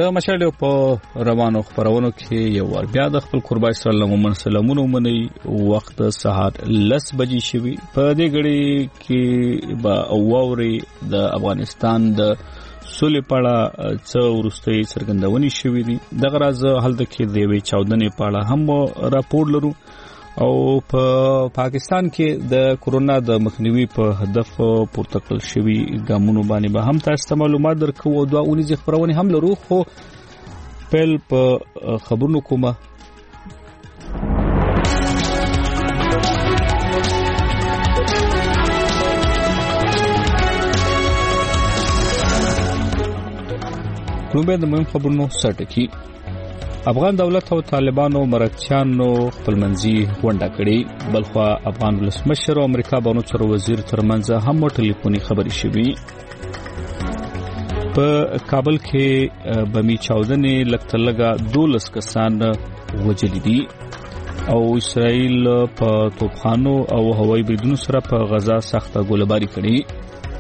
د مشاهده په روانو خبرونو کې یو ور بیا د خپل قربای صلی الله علیه وسلم منی وخت سهار 10 بجې شوی په دې غړي کې با اووري د افغانستان د سولې پاړه څو ورستي څرګندونې شوې دي د غراز حالت کې د وی چاودنې پاړه هم راپور لرو او په پاکستان کې د کورونا د مخنیوي په هدف پورته کړل شوی ګامونو باندې به هم تاسو معلومات درکو او دوه اونیز خبرونه هم لرو خو پل په خبرونو کومه کومه د مهم خبرونو سرټکی افغان دولت او طالبانو مرکچیانو خپلمنځي غونډه کړې بلخوا افغان ولسمشر او امریکا بانو چارو وزیر ترمنځ هم ټلیفوني خبري شوې په کابل کې بمی چاودنې لکتلګه 12 کسان وژل دي او اسرائیل په توپخانو او هوایي بریدونو سره په غزا سخته ګولباري کړې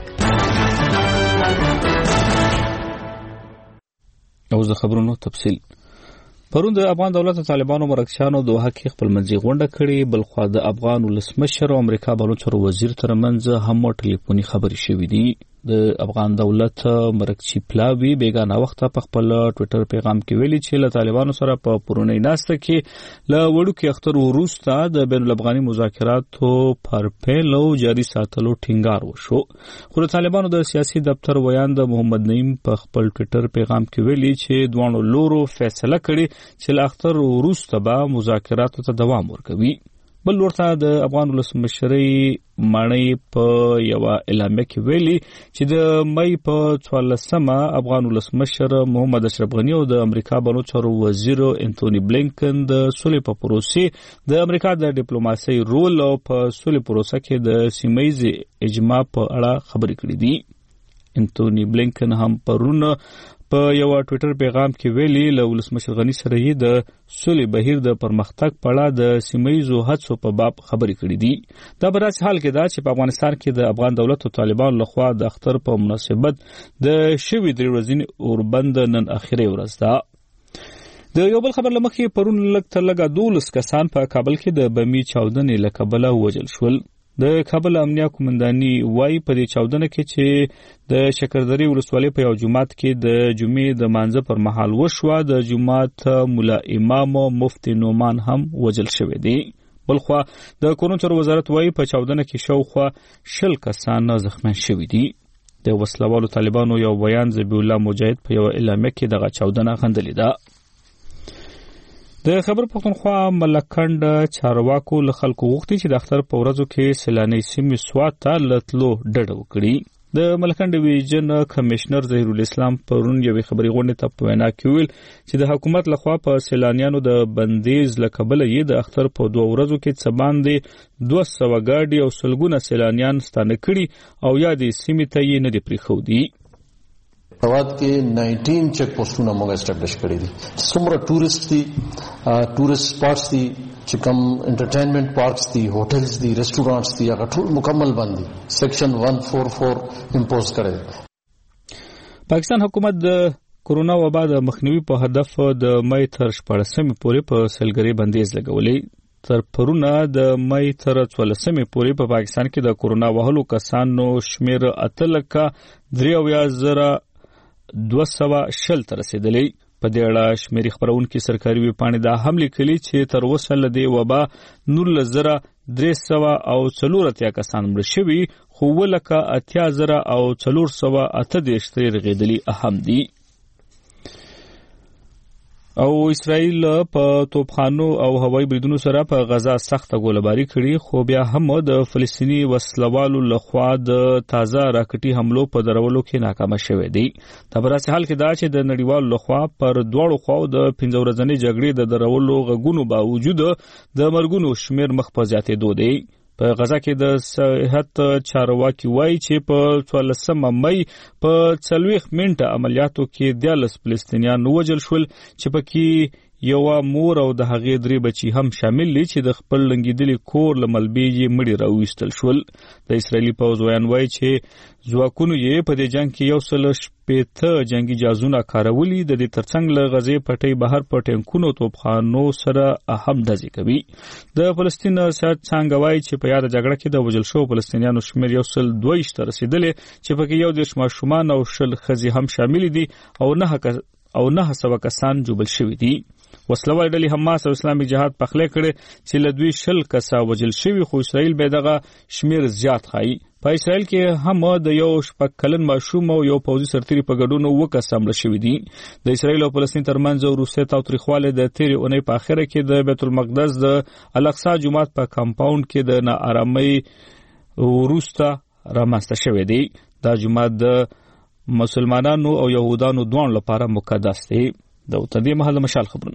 او زه خبرونو تفصیل پرون د افغان دولت او طالبانو مرکچیانو دوه کې خپلمنځي غونډه کړې بلخوا د افغان ولسمشر او امریکا بلوچستان وزیر ترمنځ هم ټلیفوني خبري شوې دي د افغان دولت مرکچی پلاوی بیگانه وخت په خپل ټوئیټر پیغام کې ویلي چې له طالبانو سره په پرونی ناسته کې له وړو کې اختر وروسته د بین الافغاني مذاکراتو پر پیلو جاري ساتلو ټینګار وشو خو د طالبانو د سیاسي دفتر ویاند محمد نعیم په خپل ټوئیټر پیغام کې ویلي چې دوه لورو فیصله کړې چې له اختر وروسته به مذاکراتو ته دوام ورکوي بل ورته د افغان ولسمشرۍ مانۍ په یو اعلامیه کې ویلي چې د مې په 14مه افغان ولسمشر محمد اشرف غنی او د امریکا بانو چارو وزیر انټونی بلینکن د سولې په پروسې د امریکا د ډیپلوماسۍ رول او په سولې پروسه کې د سیمایي اجماع په اړه خبرې کړې دي انټونی بلینکن هم پرونه په یو ټوئیټر پیغام کې ویلي له ولسمشر غنی سره یې د سولې بهیر د پرمختګ په اړه د سیمایي هڅو په باب خبرې کړې دي دا برعکس حال کې دا چې په افغانستان کې د افغان دولت او طالبان لخوا د اختر په مناسبت د شوی درې ورځې اوربند نن اخیری ورځ ده د یو بل خبر لمخې پرون لکه 12 کسان په کابل کې د بمی چاودنې لکبله وژل شول د کابل امنیه قومنداني وايي په دې چاودنه کې چې د شکردري ولسوالۍ په یو جماعت کې د جمعې د مانځه پر مهال وشوه د جماعت مولا امام مفتی نومان هم وژل شوی دی بلخوا د کورونچر وزارت وايي په چاودنه کې شاوخوا 10 کسان زخمیان شوي دي د وسلوالو طالبانو یو بیان ذبیح الله مجاهد په یو اعلامیه کې دغه چاودنه غندلې ده د خبر پښتونخوا ملکند چارواکو له خلکو غوښتي چې د اختر په ورځو کې سیلاني سیمې سوات ته لتلو ډډه وکړي د ملکند ویژن کمشنر ظهیر الاسلام پرون یوې خبري غونډې ته په وینا کې ویل چې د حکومت لخوا په سیلانیانو د بندیز لکبل یې د اختر په 2 ورځو کې څه باندې 200 ګاډي او سلګونه سیلانیان ستانه کړي او یا د سیمې ته یې نه دی پریښودي سواد کې 19 چیک پوسټونه موږ اسټابلیش کړی دي څومره ټورست سپاټس دي چې کوم انټرټینمنت پارکس دي هوټلز دي ریسټورانټس دي هغه ټول مکمل باندې سیکشن 144 امپوز کړی پاکستان حکومت د کورونا وبا د مخنیوي په هدف د مې تر 14مې پورې په سلګري بندیز لګولې تر پرونه د مې تر 14مې پورې په پاکستان کې د کورونا وهلو کسانو شمیر 8,210,200 تر رسیدلې په دې اړه شمیرې خبرونکو سرکاري ویبپاڼې دا هم لیکلي چې تر اوسه له دې وبا 19,340 کسان مړ شوي خو 8,438 رغېدلي اهم دي او اسرائیل په توپخانو او هوایي بریدونو سره په غزا سخته ګولباري کړې خو بیا هم د فلسطینی وسلوالو لخوا د تازه راکټي حملو په درولو کې ناکام شوه دي د برعکس حال کې دا چې د نړیوال لخوا پر دوړو خو د 15 ورځې جګړې د درولو غږونو باوجود د مرګونو شمیر مخ په زیاتېدو دی په غزا کې د صحت چارواکي وایي چې په 14 مې په 40 منټه عملیاتو کې 10 فلسطینیان وژل شول چې پکې یو مور او د هغې 3 بچي هم شامل دي چې د خپل لنګیدلي کور له ملبې یې مړي راویستل شول. د اسرایلي پوځ وایي چې ځواکونو یې په دې جنگ کې 160 جنگي جهازونه کارولي. د دې ترڅنګ له غزې پټۍ بهر په ټینکونو توپخانو سره هم ډزې کوي. د فلسطین سیاست څنګه وایي چې په یاد جګړه کې د وژل شوو فلسطینیانو شمېر 122 ته رسیدلی چې پکې 10 ماشومان او 10 ښځې هم شامل دي او 9 کسان جوبل شوي دي. وسلوال ډلې حماس او اسلامي جهاد پخلی کړي چې له دوی 20 کسه وژل شوي، خو اسرائیل به دغه شمیر زیات ښایي. په اسرائیل کې هم د یو 6 کلن ماشوم او یو پوځي سرتیري په ګډون 2 کسه مړه شوي دي. د اسرائیل او فلسطین ترمنځ وروستی تاوتریخوالی د تېرې اونۍ په اخره کې د بیت المقدس د الاقصی جومات په کمپاوند کې د ناارامۍ وروسته رامنځته شوی دی. دا جومات د مسلمانانو او يهودانو دوه لپاره مقدس دی. د تدې محل مشال خبرونه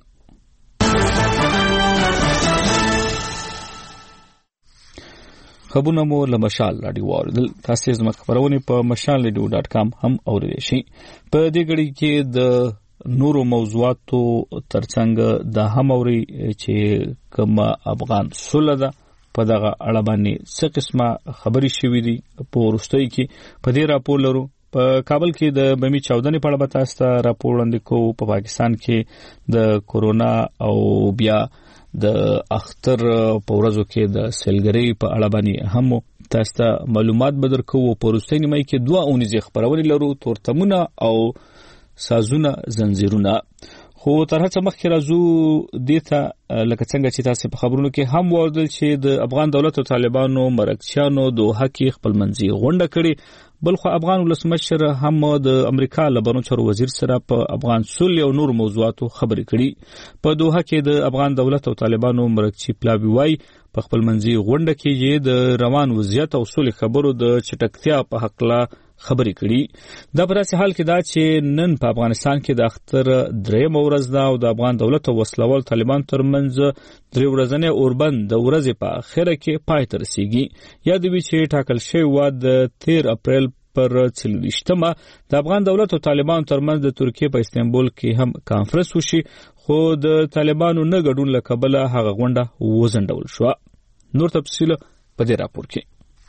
مو له مشال راډیو واردل. تاسو زما خبرونه په mashalradio.com هم اوریدئ شئ. په دې غړي کې د نورو موضوعاتو ترڅنګ د هم اوري چې کوم افغان سوله ده په دغه اړه باندې څه قسمه خبري شوې دي. په ورستۍ کې په دې راپور لرو. په کابل کې د بمی چاودنې په اړه به تاسو ته راپور وړاندې کوو. په پاکستان کې د کورونا او بیا د اختر په ورځو کې د سیلګرۍ په اړه باندې هم تاسو ته معلومات به درکوو. په وروستۍ نیمه کې 2 اونیزې خبرونه لرو، تورتمونه او سازونه زنجیرونه. خو تر هڅه مخکې راځو دیته لکه څنګه چې تاسو په خبرونو کې هم واردل چې د افغان دولت او طالبانو مرکچیانو دوحه کې خپل منځي غونډه کړي. بلخو افغان ولسمشر هم د امریکا له بهرنیو چارو وزیر سره په افغان صلح او نور موضوعاتو خبرې کړي. په دوحه کې د افغان دولت او طالبانو مرکچی پلاوی وای په خپل منځي غونډه کې یې د روان وضعیت او صلح خبرو د چټکتیا په حق لا خبرې کړي. دا په داسې حال کې دا چې نن په افغانستان کې د اختر 3 ورځ ده او د افغان دولت او وسلوال طالبان ترمنځ 3 ورځنی اوربند د ورځې په اخره کې پای ته رسیږي. یادوي چې ټاکل شوی و د 13 اپریل پر 24مه د افغان دولت او طالبان ترمنځ د ترکیه په استانبول کې هم کانفرنس وشي، خو د طالبانو نه ګډون له کبله هغه غونډه وځنډول شو. نور تفصیل په دې راپور کې.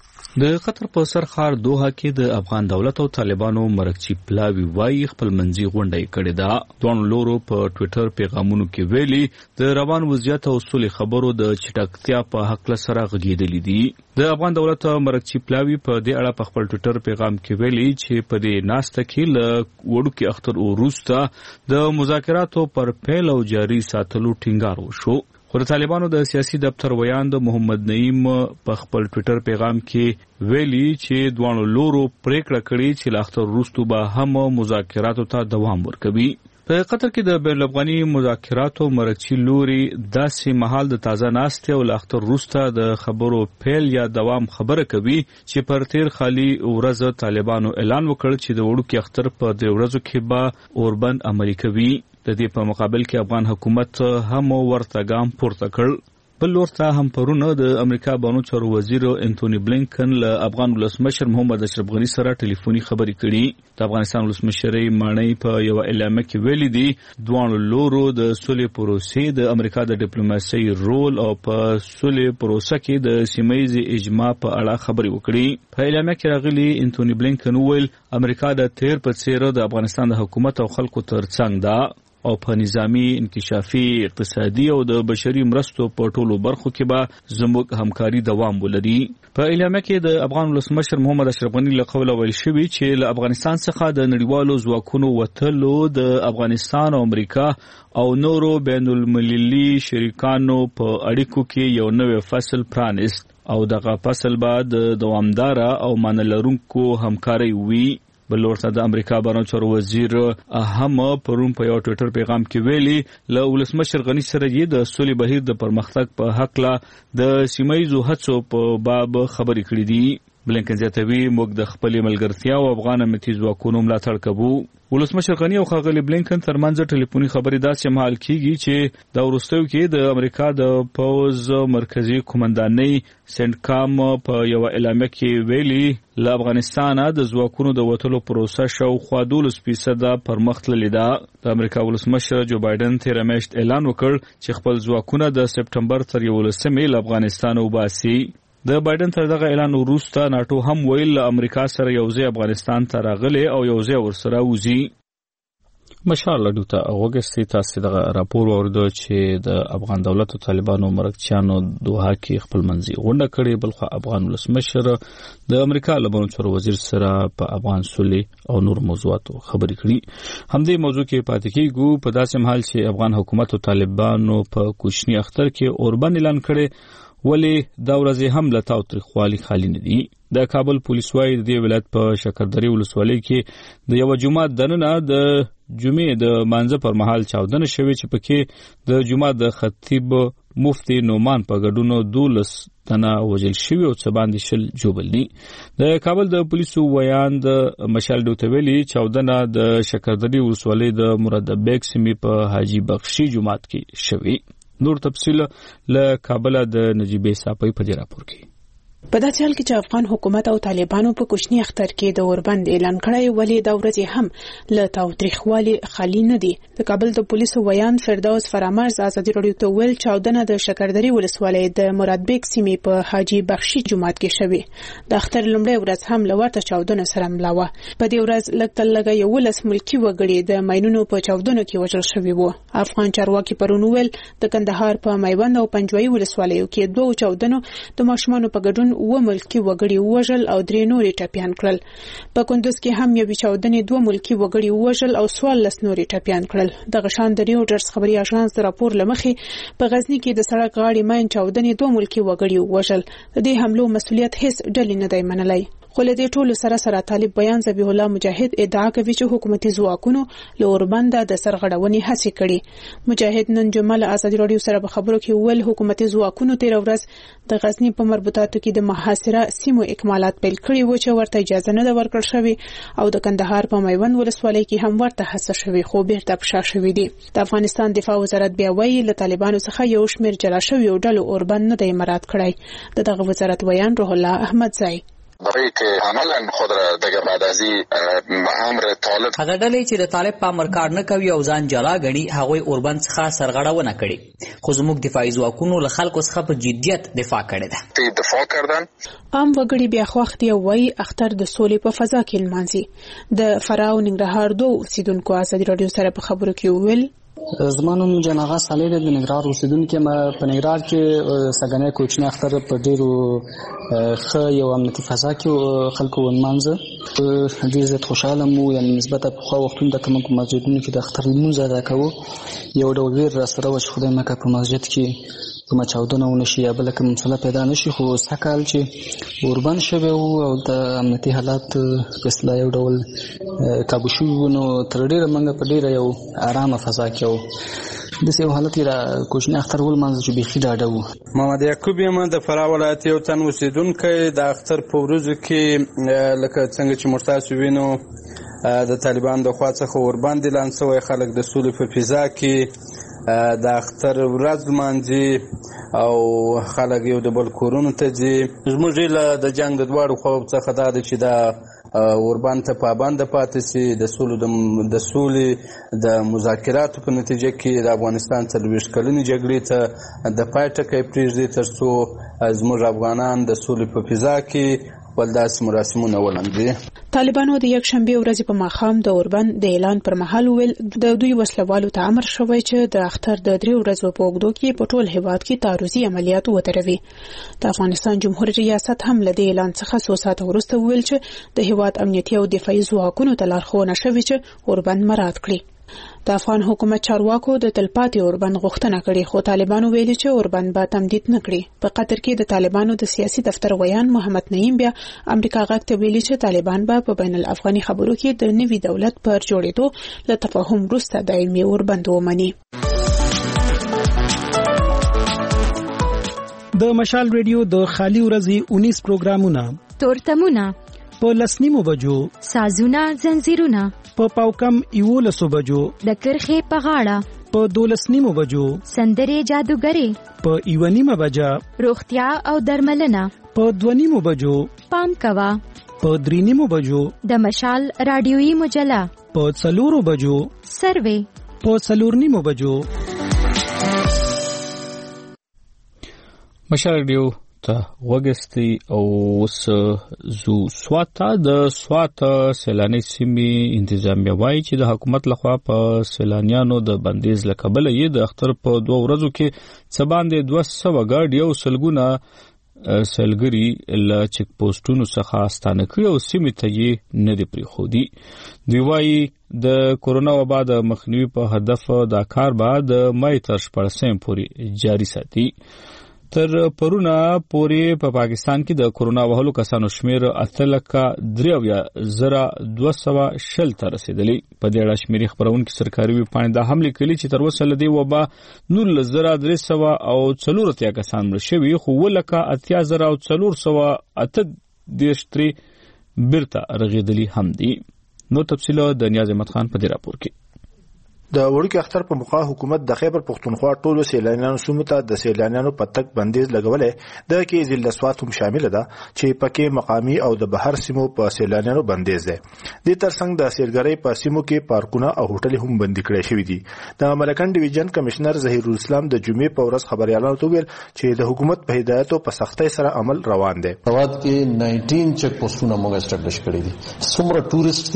د قطر په سرخار دوحه کې د افغان دولت او طالبانو مرکچی پلاوی وای خپل منځي غونډه کړې ده. دوه لورو په ټوئیټر پیغامونو کې ویلي د روان وضعیت او صلح خبرو د چټکتیا په حق سره غږیدلې دي. د افغان دولت مرکچی پلاوی په دې اړه په خپل ټوئیټر پیغام کې ویلي چې په دې ناسته کې له وړوکی اختر وروسته د مذاکراتو پر پیل او جاري ساتلو ټینګار وشو. خو د طالبانو د سیاسي دفتر ویاند محمد نعیم په خپل ټوئیټر پیغام کې ویلي چې دوه لورو پریکړه کړې چې له اختر وروسته به هم مذاکراتو ته دوام ورکوي. په قطر کې د بین الافغاني مذاکراتو مرکچی لوري داسې مهال د تازه ناستې او له اختر وروسته د خبرو پیل یا دوام خبره کوي چې پر تیر خالي ورځ طالبانو اعلان وکړ چې د وړوکی اختر په 3 ورځو کې به اوربند عملي کوي. د دې په مقابل کې افغان حکومت هم ورته ګام پورته کړ. بل ورته هم پرونه د امریکا بهرنیو چارو وزیر انټونی بلینکن له افغان ولسمشر محمد اشرف غنی سره ټلیفوني خبرې کړي. د افغانستان ولسمشر مانی په یو اعلامیه کې ویلي دي دوه لورو د صلح پروسې د امریکا د ډیپلوماسي رول او په صلح پروسه کې د سیمه‌یزي اجماع په اړه خبرې وکړي. په اعلامیه کې راغلي انټونی بلینکن ویل امریکا د تیر په څیر د افغانستان د حکومت او خلکو ترڅنګ ده او په نظامی انکشافي اقتصادي او د بشري مرستو په ټولو برخو کې به زموږ همکاري دوام ولري. په اعلامیه کې د افغان ولسمشر محمد اشرف غنی له قوله ویل شوی چې له افغانستان څخه د نړیوالو ځواکونو وتلو د افغانستان او امریکا او نورو بین المللي شریکانو په اړیکو کې یو نوې فصل پرانیست او دغه فصل بعد دوامدار او معنی لرونکو همکاري وي. بل ورته د امریکا بهرنیو چارو وزیر هم پرون په یو ټوئیټر پیغام کې ویلي له ولسمشر غنی سره یې د صلح بهیر د پرمختګ په حق لا د سیمایي هڅو په باب خبرې کړې دي. بلینکن زیاتوي موږ د خپل ملګرتیا او افغان امنیتي ځواکونو ملاتړ کوو. ولسمشر غنی او ښاغلي بلینکن ترمنځ ټلیفوني خبرې داسې مهال کیږي چې دا وروستیو کې د امریکا د پوز مرکزی قومندانۍ سنټکام په یو اعلامیه کې ویلي له افغانستانه د ځواکونو د وټلو پروسه شاوخوا 12% پرمخ تللې ده. د امریکا ولسمشر جو بایدن تیر میاشت اعلان وکړ چې خپل ځواکونه د سپټمبر تر 11 له افغانستان وباسي. د بایدن تر دغه اعلان وروسته ناتو هم ویل امریکا سره یوځای افغانستان ته راغلي او یوځای ورسره وځي. مشال لډوته اوګستي تاسو دغه راپور ورده چې د افغان دولت او طالبانو مرکچیانو دوحه کې خپل منځي غونډه کړې، بلخو افغان ولسمشر د امریکا له بنچور وزیر سره په افغان صلح او نور موضوعاتو خبرې کړې. همدې موضوع کې پاتې کیږو په داسې حال چې افغان حکومت او طالبانو په کوچني اختر کې اوربند اعلان کړي، ولی دا ورځې هم له تاوتریخوالي خالي نه دي. د کابل پولیس وايي د دې ولایت په شکردرې ولسوالۍ کې د یو جمعه دننه د جمعې د مانځه پر مهال چاودنه شوې چې پکې د جمعه د خطیب مفتی نومان په ګډون 12 تنه وژل شوي او څه باندې شل جوبل دي. د کابل د پولیسو ویان د مشال دوتویلی چاودنه د شکردرې ولسوالۍ د مراد بیگ سیمې په حاجی بخشي جمعات کې شوې. نور تفصیل له کابل د نجیبې صاحب په دې راپور کې. په داسې حال کې چې افغان حکومت او طالبانو په کوچني اختر کې د اوربند اعلان کړی، ولې دا ورځې هم له تاوتریخوالي خالي نه دي. د کابل د پولیسو ویان فردوس فرامرز ازادي رادیو ته ویل چاودنه د شکردرې ولسوالۍ د مراد بیگ سیمې په حاجی بخشي جمعات کې شوې. د اختر لومړۍ ورځ هم له ورته چاودنو سره مله وه. په دې ورځ لږ تر لږه 11 ملکي وګړي د ماینونو په چاودنو کې وژل شوي وو. افغان چارواکي پرون ویل د کندهار په میوند او پنجوایي ولسوالیو کې 2 چاودنو د ماشومانو په ګډون و ملکی وګړي وژل او 3 نورې ټپيان کړل. په کندوز کې هم یو چاودنې 2 ملکی وګړي وژل او 14 نورې ټپيان کړل. د غشان د ریوټرز خبري اژانس د راپور لمخې په غزنی کې د سړک غاړې ماین چاودنې 2 ملکی وګړي وژل. د دې حملو مسؤلیت هیڅ ډلې نه دی منلای. خو له دې ټولو سره طالب بیان ذبیح الله مجاهد ادعا کوي چې حکومتي ځواکونو له اوربند د سرغړونې هڅې کړې. مجاهد نن جمعه له ازادي رادیو سره په خبرو کې ویل حکومتي ځواکونو تیر ورځ د غزنی په مربوطاتو کې د محاصره سیمو اکمالات پیل کړي و چې ورته اجازه نه ورکړل شوې او د کندهار په میوند ولسوالۍ کې هم ورته هڅه شوې خو بیرته پښا شوې دي. د افغانستان دفاع وزارت بیا وایي له طالبانو څخه یو شمېر جلا شوي ډلو اوربند نه دی مراعات کړی. دغه وزارت ویان روح الله احمد زای برای که عملا خود را دیگه بعد از این امر طالب هغه ډلې چې د طالب په امر کار نه کوي او ځان جلا غني هغه اوربند څخه سرغړونه کړي، خو زموږ دفاعي ځواکونو له خلکو څخه په جديت دفاع کړې ده. دفاع کردن عام وګړي بیا خوښ دي وایي اختر د سولې په فضا کې لمانځي. د فراو ننګرهار 2 اوسیدونکو ازادي رادیو سره په خبرو کې ویل زمانم جناغه صالح د ننګرهار اوسیدونکو ما په ننګرهار کې سګنې کوچنی اختر په ډیرو خ یو امنیتي فضا کې خلکو ونمانځه ډیر زیات خوشاله مو، یعنی نسبت په خو وختونو د کوم مسجدونو کې د اختر لمونځ ادا کوو. یو ډول ویر را سره و چې خدای مکه په مسجد کې کومه چاودنه ونشي یا بل کوم مسله پیدا نشي، خو سکهال چې اوربند شوی او د امنیتي حالات په اصطلاح یو ډول کابو شو نو تر ډیره منګه په ډیره یو آرامه فضا کې د سیو حالت را کوچنی اختر ول منځ چې بيخي ډاډه وو. محمد یعقوب یم د فراه ولایت یو تن اوسیدونکی. د اختر په ورځو کې لکه څنګه چې مرتاسو وینو د طالبان د خوا څخه اوربند اعلان شوی، خلک د سولې په فضا کې د اختر ورځ لمانځي او خلک یو د بل کورونو ته ځي. زموږ له د جنگ د دواړو خواو څخه دا ده چې دا اوربند ته پابند پاتې شي، د سولې د مذاکراتو په نتیجه کې د افغانستان 40 کلنې جګړې ته د پای ټکی پرېږدي تر څو زموږ افغانان د سولې په فضا کې ولداس مراسمونه ولمانځي. طالبانو د یک شنبه ورځ په ماښام د اوربند د اعلان پر مهال ویل د دوی وسلوالو ته امر شوی چې د اختر د 3 ورځو په اوږدو کې په ټول هیواد کې تعرضي عملیات وتروي. د افغانستان جمهوریت ریاست هم له دې اعلان څخه څو ساعته وروسته ویل چې د هیواد امنیتي او دفاعي ځواکونو ته لارښوونه شوې چې اوربند مراعات کړي. د افغان حکومت چارواکو د تلپاتې اوربند غوښتنه کړې، خو طالبانو ویلي چې اوربند به تمدید نه کړي. په قطر کې د طالبانو د سیاسي دفتر ویان محمد نعیم بیا امریکا غږ ته ویلي چې طالبان به په بین الافغاني خبرو کې د نوي دولت پر جوړېدو له تفاهم وروسته دایمي اوربند ومني. د مشال ریډیو د خالي ورځې 19 پروګرامونه تورتمونه، په لسنیمو بجو سازونه زنجیرونه، په پاوکم 11 بجو د کرخې په غاړه په 12 بجو سندرې جادوګرې، په 1 بجا روغتیا او درملنه، په 2 بجو پام کوا، په 3 بجو د مشال رادیویی مجله، په 4 بجو سروې، په 4 بجو مشال رادیو ته وګستی او زو سواته د سوات سیلانی سیمې انتظامیه وایي چې د حکومت لخوا په سیلانیانو د بندیز لکبل یې د اختر په 2 ورځو کې څه باندې 200 ګاډي او سلګونه سلګری له چک پوسټونو څخه ستانه کړي او سیمې ته یې نه دی پریښودي. دوی وایي د کورونا وبا د مخنیوي په هدف دا کار به د مای تر 14 پورې جاري ساتي. تر پرونه پورې په پاکستان کې د کورونا وهلو کسانو شمیر 8,02,200 ته رسیدلی. په دې اړه شمیرې خبرونکو سرکاري ویبپاڼې دا هم لیکلي چې تر اوسه لدی وبا 19,304 کسان مړ شوي، خو 10,408 بیرته رغیدلی هم دي. نو تفصیل د نیاز احمد خان په دې راپور کې. د وړوکی اختر په موقع حکومت د خیبر پختونخوا ټولو سیلانیانو سیمو ته د سیلانیانو په تک بندیز لګولې، د کې ضلع سوات هم شامل ده چې پکې مقامی او د بهر سیمو په سیلانیانو بندیز ده. د ترڅنګ د سیلګرۍ په سیمو کې پارکونه او هوټل هم بندي کړي شوی دي. د ملکن ډیویژن کمشنر ظهیر الاسلام د جمعې په ورځ خبريالانو ته ویل چې د حکومت په هدایتو په سختۍ سره عمل روان دی. سوات کې 19 چک پوسټونه موږ اسټابلیش کړي دي. څومره ټورست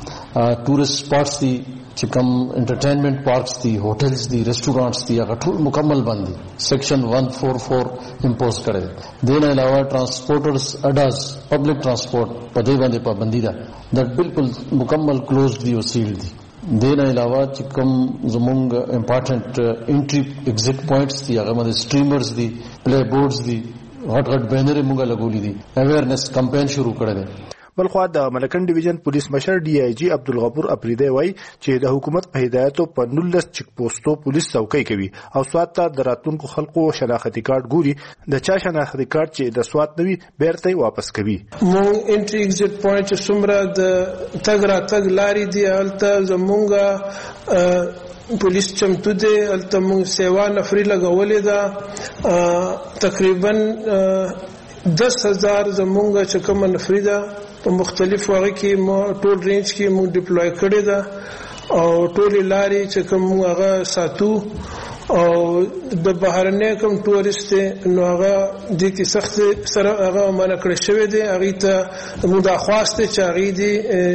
سپاټس دي چې کوم انټرټینمنټ پارکس دي، هوټلز دي، ریسټورانټس دي، هغه ټول مکمل بند دي. سیکشن 144 امپوز کړی. دین علاوه ترانسپورټرز اډاز پبلک ترانسپورټ په دې باندې پابندي ده، دا بالکل مکمل کلوزډ دي او سیلډ دي. دین علاوه چې کوم زمونږ امپورټنٹ انټری ایگزیټ پوینټس دي، هغه باندې سټریمرز دي، پلی بورډز دي، غټ غټ بینر موږ لګولې دي، اویرنس کمپاین شروع کړی دی. بلخوا د ملکن ډیویژن پولیس مشر ډي آی جی عبدالغفور اپریدی وایي چې د حکومت په هدایتو په 19 چک پوسټو پولیس څوکۍ کوي او سوات ته د راتلونکو خلکو شناختی کارت ګوري. د چا شناختی کارت چې د سوات نوي بیرته واپس کوي. مونږ انټری ایگزیټ پوینټ څومره د تګ راتګ لارې دی هلته زمونږه پولیس چمتو دی، هلته مونږ سیوا نفري لګولې ده. تقریبا 10,000 زمونږه چې کوم نفري ده په مختلف وغه کې ټول رینج کې موږ ډیپلوي کړی ده او ټول لارې چې کوم هغه ساتو او د بهرنۍ کوم ټورست نو هغه د کې سخت سره هغه منع کړی شوی دی. هغه ته موږ د خواسته چې هغه دی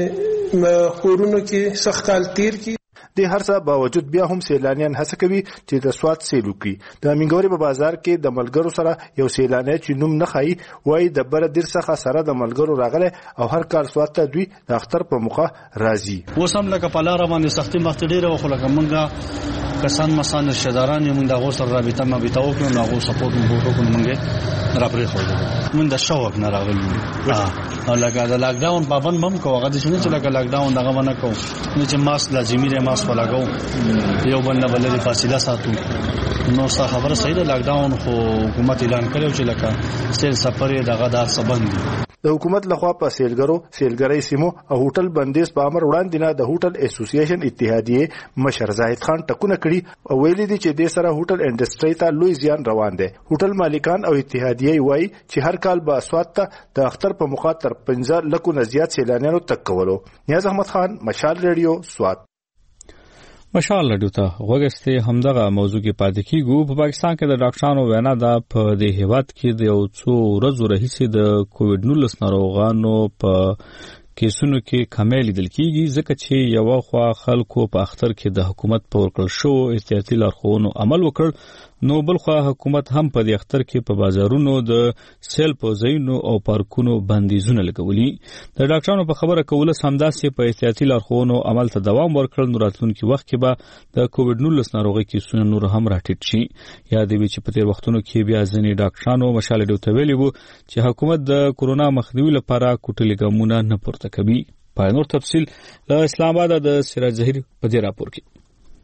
کورونو کې سخت حال تیر کی. د هر څه باوجود بیا هم سیلانیان هڅه کوي چې د سوات سیل وکړي. د منګوري په بازار کې د ملګرو سره یو سیلانی چې نوم نه خایي وایي د بر دیر څخه سره د ملګرو راغله او هر کال سوات ته دوی د اختر په موقع راځي. اوس هم لکه په لار باندې سختي مخ ډیره خو لکه مونږه کسان مسان رشداران موږ د غوسر رابطه ما بیتاو کړو نو غو سپورټ مو وکړو مونږه راپرې خو مونږ د شوق نه راغلی او لکه د لاک ډاون پابند بم کوغه د شنو چې لکه لاک ډاون دغه ونه کو نو چې ماس لازمي دی ماس ولاګو یو بل نه بلې فاصله ساتو. نو څه خبره صحیح ده، لاک ډاون خو حکومت اعلان کړو چې لکه سیل سفر دغه دار سبند دي. د حکومت لخوا په سیلګرۍ سیمو او هوټل بندیز په امر وړاندې نه د هوټل اسوسییشن اتحادیه مشر زاهد خان ټکونه کړي او ویلي دي چې د سره هوټل انډستری ته لوی زیان روان دي. هوټل مالکان او اتحادیه وایي چې هر کال به سوات ته د اختر په موقع تر 15 لکه نه زیات سیلانیانو تک کولو. نیاز احمد خان، مشال ریډیو، سوات. مشال رادیو ته وګسته همدغه موضوع کې پاتې کیږو. په پاکستان کې د ډاکټرانو وینا ده په دې هیواد کې د یو څو ورځو راهیسې د کووډ-19 ناروغانو په کیسونو کې کمی لیدل کیږي، ځکه چې یو خوا خلکو په اختر کې د حکومت په ورکړل شو احتیاطي لارښوونو عمل وکړ، نو بلخوا حکومت هم په دې اختر کې په بازارونو د سیل په ځایونو او پارکونو بندیزونه لګولي. د ډاکټرانو په خبره کوله سمداسې په احتیاطي لارښوونو عمل ته دوام ورکړل، نو راتلونکي وخت کې به د کووډ-19 ناروغۍ کیسونه نور هم راټیټ شي. یاد وي چې په تیر وختونو کې بیا ځینې ډاکټرانو مشال ډیو ته ویلي وو چې حکومت د کورونا مخنیوي لپاره کوټلي ګامونه نه پورته کوي. په نور تفصیل له اسلام آباد د سراج ظهیر په دې راپور کې.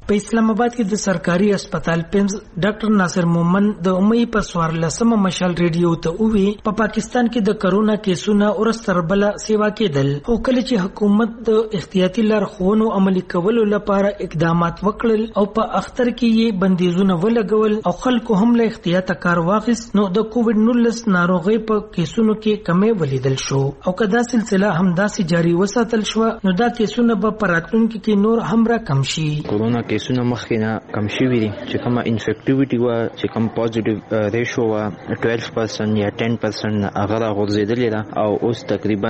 په اسلام آباد کې د سرکاري هسپتال پمز ډاکټر ناصر مومن د امید په 14 مشال ریډیو ته وی په پاکستان کې د کرونا کیسونو ورستر بل سیوا کېدل او کله چې حکومت د احتیاطي لارښوونو عملي کولو لپاره اقدامات وکړل او په اختر کې یې بندیزونه ولګول او خلکو هم له احتیاط کار واخیست نو د کووډ 19 ناروغي په کیسونو کې کمی ولیدل شو او کدا سلسله همداسې جاری وساتل شو نو دا کیسونه به پراتونکو کې نور هم را کم شي. کورونا کیسونه مخکې نه کم شوي دي چې کومه انفیکټیویټي و چې کوم پوزټیو ریشو و 12% یا 10% هغه راغورځېدلې ده او اوس تقریبا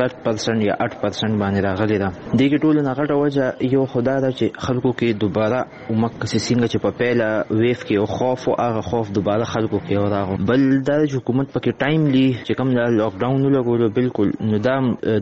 60% یا 8% باندې راغلې ده. دغه ټول نه غټه وجه یو خدای دا چې خلکو کې دوباره ومکه څنګه چې په پیله ویف کې او خوف او هغه خوف دوباره خلکو کې راغو. بل دا حکومت پکې ټایملی چې کوم دا لاک ډاون لګولو بالکل نو دا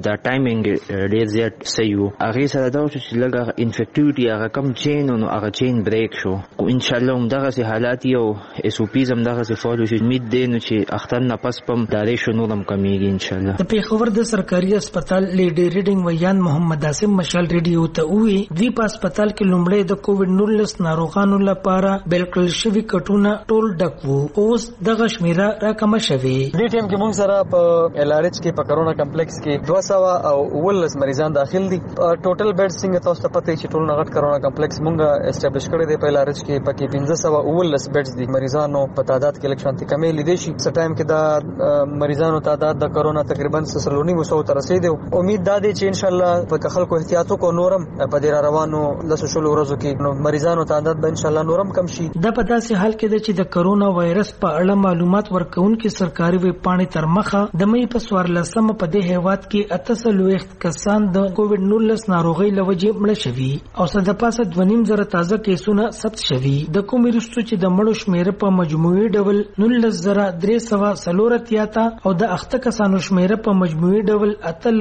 ټایمینګ ډیر زیات صحیح و. هغه سره دا چې لګه انفیکټیویټي هغه کم چین نو هغه چین بریک شو. ان شاء الله همدغه سي حالات یو اس او پی زمدغه سي فالو شي. امید دی نو چې اختر نه پس پم داري شو نو هم کمیږي ان شاء الله. د پیښور د سرکاري هسپتال لیډي ریډینګ ویان محمد عاصم مشال ریډیو ته وی دوی په هسپتال کې لومړی د کووډ 19 ناروغانو لپاره بالکل شوی کټونه ټول ډک وو. اوس دغه شمیره راکمه شوی. دې ټیم کې موږ سره په ال ار ایچ کې په کرونا کمپلیکس کې 200 او 19 مریضان داخل دي. ټوټل بیډ څنګه تاسو ته پته چې ټول نغټ کرونا کمپلیکس مونږه اسټابلیش کړی دی. په ال ار ایچ کې پکې 1519 بیډز دي. مریضانو په تعداد کې لکشانتي کمی لیدې شي. څه ټایم کې دا مریضانو تعداد د کرونا تقریبا 300 ته رسیدو. امید دا دی چې ان شاء الله په خلکو احتیاط وکړو نورم په دې روانو د سوشل ورځو کې نو مریضانو تعداد به ان شاء الله نورم کم شي. د په داسې حال کې چې د کرونا وایرس په اړه معلومات ورکونکي سرکاري ویب پاڼې تر مخه د مې په 14 په دې هیواد کې 88 کسان د کووډ 19 ناروغي لوجې مړ شوي او صد پاسه 2.5 تازه کیسونه ثبت شوي. د کومې وروسته چې د مړو شمیره په مجموعي ډول 19,340 تا او د اخته کسانو شمیره په مجموعي ډول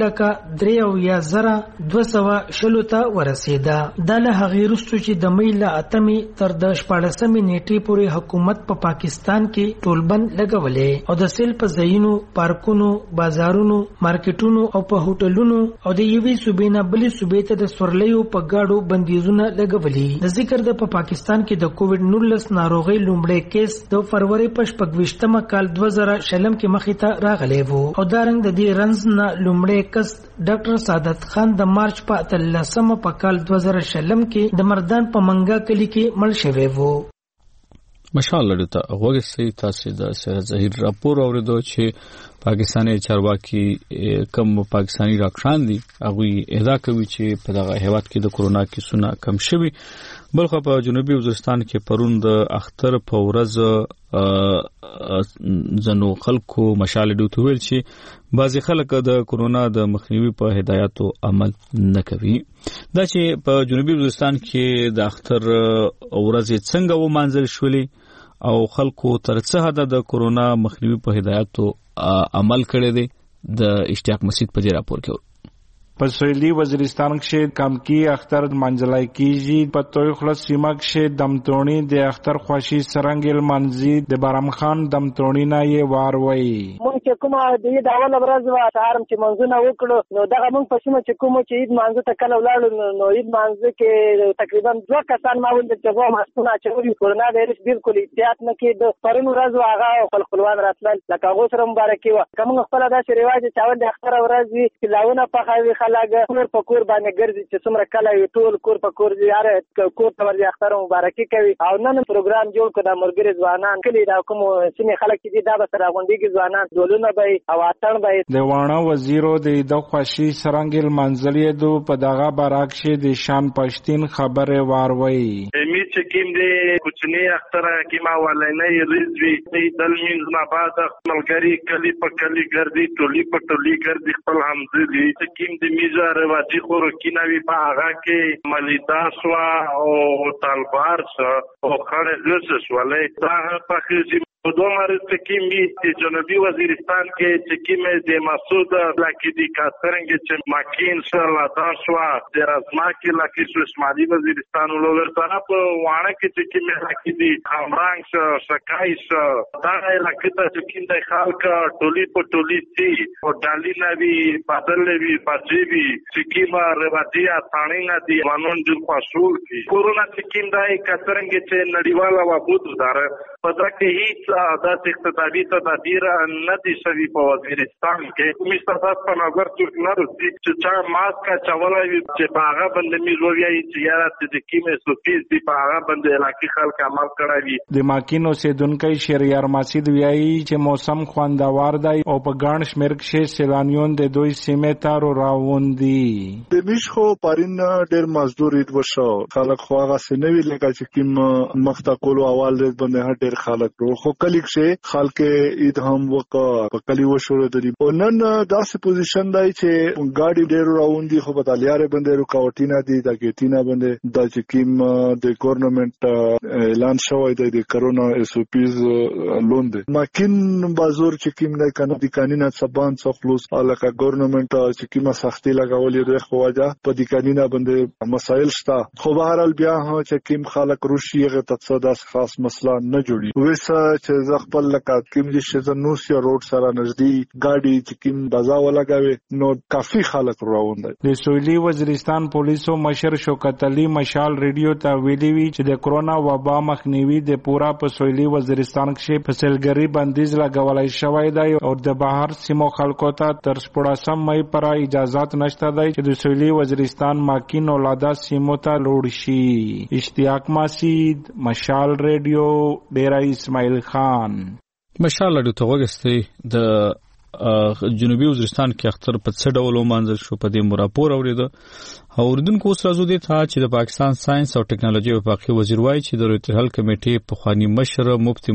8,3,200 ته ورسیده. دا له هغې وروسته چې د مې له 8 تر د 14 نیټې پورې حکومت په پاکستان کې ټولبند لګولې او د سیل په ځایونو پارکونو بازارونو مارکیټونو او په هوټلونو او د یوې صوبې نه بلې صوبې ته د سورلیو په گاډو بندیزونه لګولي. د ذکر د پاکستان کې د کووډ 19 ناروغي لومړی کیس د فروری په 28 کال 2000 شلم کې مخې ته راغلی وو او دا رنګ د دې رنز نه لومړی کس ډاکټر سعادت خان د مارچ په 13 په کال 2000 شلم کې د مردان په منګا کلی کې مړ شوی وو. ماشاءالله دته هغه سي تاسو د سره ظاهر راپور اوریدو چې پاکستاني چارواکي کم پاکستاني راکشان دي هغه ادا کوي چې په دغه هیواد کې د کرونا کیسونه کم شوي. بلخو په جنوبي وزیرستان کې پرون د اختر په ورځ ځنو خلکو مشال ډوته ویل چې بعضي خلک د کرونا د مخنیوي په هدایتو عمل نه کوي. دا چې په جنوبي وزیرستان کې د اختر ورځ څنګه ومانځل شولې او خلکو تر څه حد د کرونا مخنیوي په هدایتو عمل کړی دی د اشتیاق مسجد په دې راپور کې. په سویلي وزیرستان کې کمکی اختر منځلای کیږي. په توي خلاص سیمه کې دمتونی د اختر خوشي سرنګل منځي د بارام خان دمتونی نه یې واروي. مونږ چې کومه د اول ورځ وا سهارم چې منځونه وکړو نو دغه مونږ په سیمه چې کومه چې عید منځ ته کله ولاړو نو عید منځ کې تقریبا 2 کسان ما ولید چې وو مسونه چې کرونا وایرس بالکل احتیاط نه کېد. پرون ورځ هغه خپلوان راتلل لکه هغه سره مبارکي و. کوم خپل داسې رواج چې اول د اختر ورځ وی لاونه په خاوي خلک کور په کور باندې ګرځي چې څومره کله ټول کور په کور یاره کور ته ورځي اختر مبارکي کوي او نن پروګرام جوړ کړه مرګري ځوانان کلی دا کوم سیمه خلک چې دا به سره غونډيږي ځوانان دولونه به او اتن به د وانه وزیرو د خوشي سرنګل منځلې دو په دغه براکشه د شان پښتين خبره واروي. امید چې کیم دې کوچنی اختر کیما ولنه رزوی دل من نه بعد ملګری کلی په کلی ګرځي ټولي په ټولي ګرځي خپل همزلي چې کیم دې میزه رواجی خورو کیناوی په هغه کې ملیدا سوا او تلبار سوا او خړې لږ سوالې دا په په دوه رزق کې می جنوبي وزیرستان کې چې کې د مسعود لکه د کاترنګ چې ماکین سره داشوا د رزما کې لکه شو شمالي وزیرستان ولورتانه په وانه کې چې کې لکه د خامرنګ شکایش دا لکه ته چې کې د خلک ټولي په ټولي سي او ډالینا وی بدل وی پاتېوي چې کې ما رواجیا ثانینا دی قانون د خاصول کی کورونا چې کې دای کاترنګ چې نړیواله وابود دار په دغه هیڅ د اقتصادي تدابیر نه دي شوي په وزیرستان کې مستفاد په نظر کې نه راځي چې چا ماسک چولای چې په هغه باندې میزوي چې یاره چې کیمه سوفیز دی په هغه باندې علاقې خلک عمل کړی د ماکین اوسیدونکو شهریار ماسید ویایي چې موسم خوانداور دی او په ګڼ شمېر کې سیلانیون د دوی سیمې ته راووندي د میشخو پارین ډېر مزدور عید وشو خلک خو هغه سنوي لکه چې کوم مخته کولو اول دې باندې ډېر خلک خو کلیک شه خلک عید هم وکا په کلی وشو د دې نن داسې پوزیشن دی چې ګاډي ډېر راوندي خو په تالیاره باندې رکاوټینا دي د کېټینا باندې د چکیم د ګورنمنت اعلان شوی دی د کرونا اس او پیز لوند ماکین بازور چکیم نه کنه د قانونا سبان څخلوس الکه ګورنمنت چکیم سختي لګولې د خواجه په د قانونا باندې مسائل شته خو بهر حال بیا ها چکیم خلک روشي غه تصادف خاص مسله نه جوړي وسه چې زغپل لکه کوم دي چې نوسیا روډ سره نږدې ګاډي چې کوم دزا ولګاوي نو کافي خلک راوند د سویلي وزیرستان پولیسو مشر شوکت علي مشال ریډیو ته ویلي وی چې د کرونا وبا مخنیوي د پورا په سویلي وزیرستان کې په سیلګری بندیز لګولای شوی دی او د بهر سیمو خلکو ته تر 14 مې پر اجازه نشته دی چې د سویلي وزیرستان ماکین اولاده سیمو ته لوړ شي. اشتیاق ماسید مشال ریډیو ډیرا اسماعیل خان. مشال ریډیو ته وګستې د جنوبي وزیرستان کې اختر په څه ډول ومانځل شو په دې راپور اوریده او اردوونکو اوس راځو دي ته چې د پاکستان ساينس او ټکنالوژي وفاقي وزیر وایي چې د رویتهل کمیټې په خواني مشر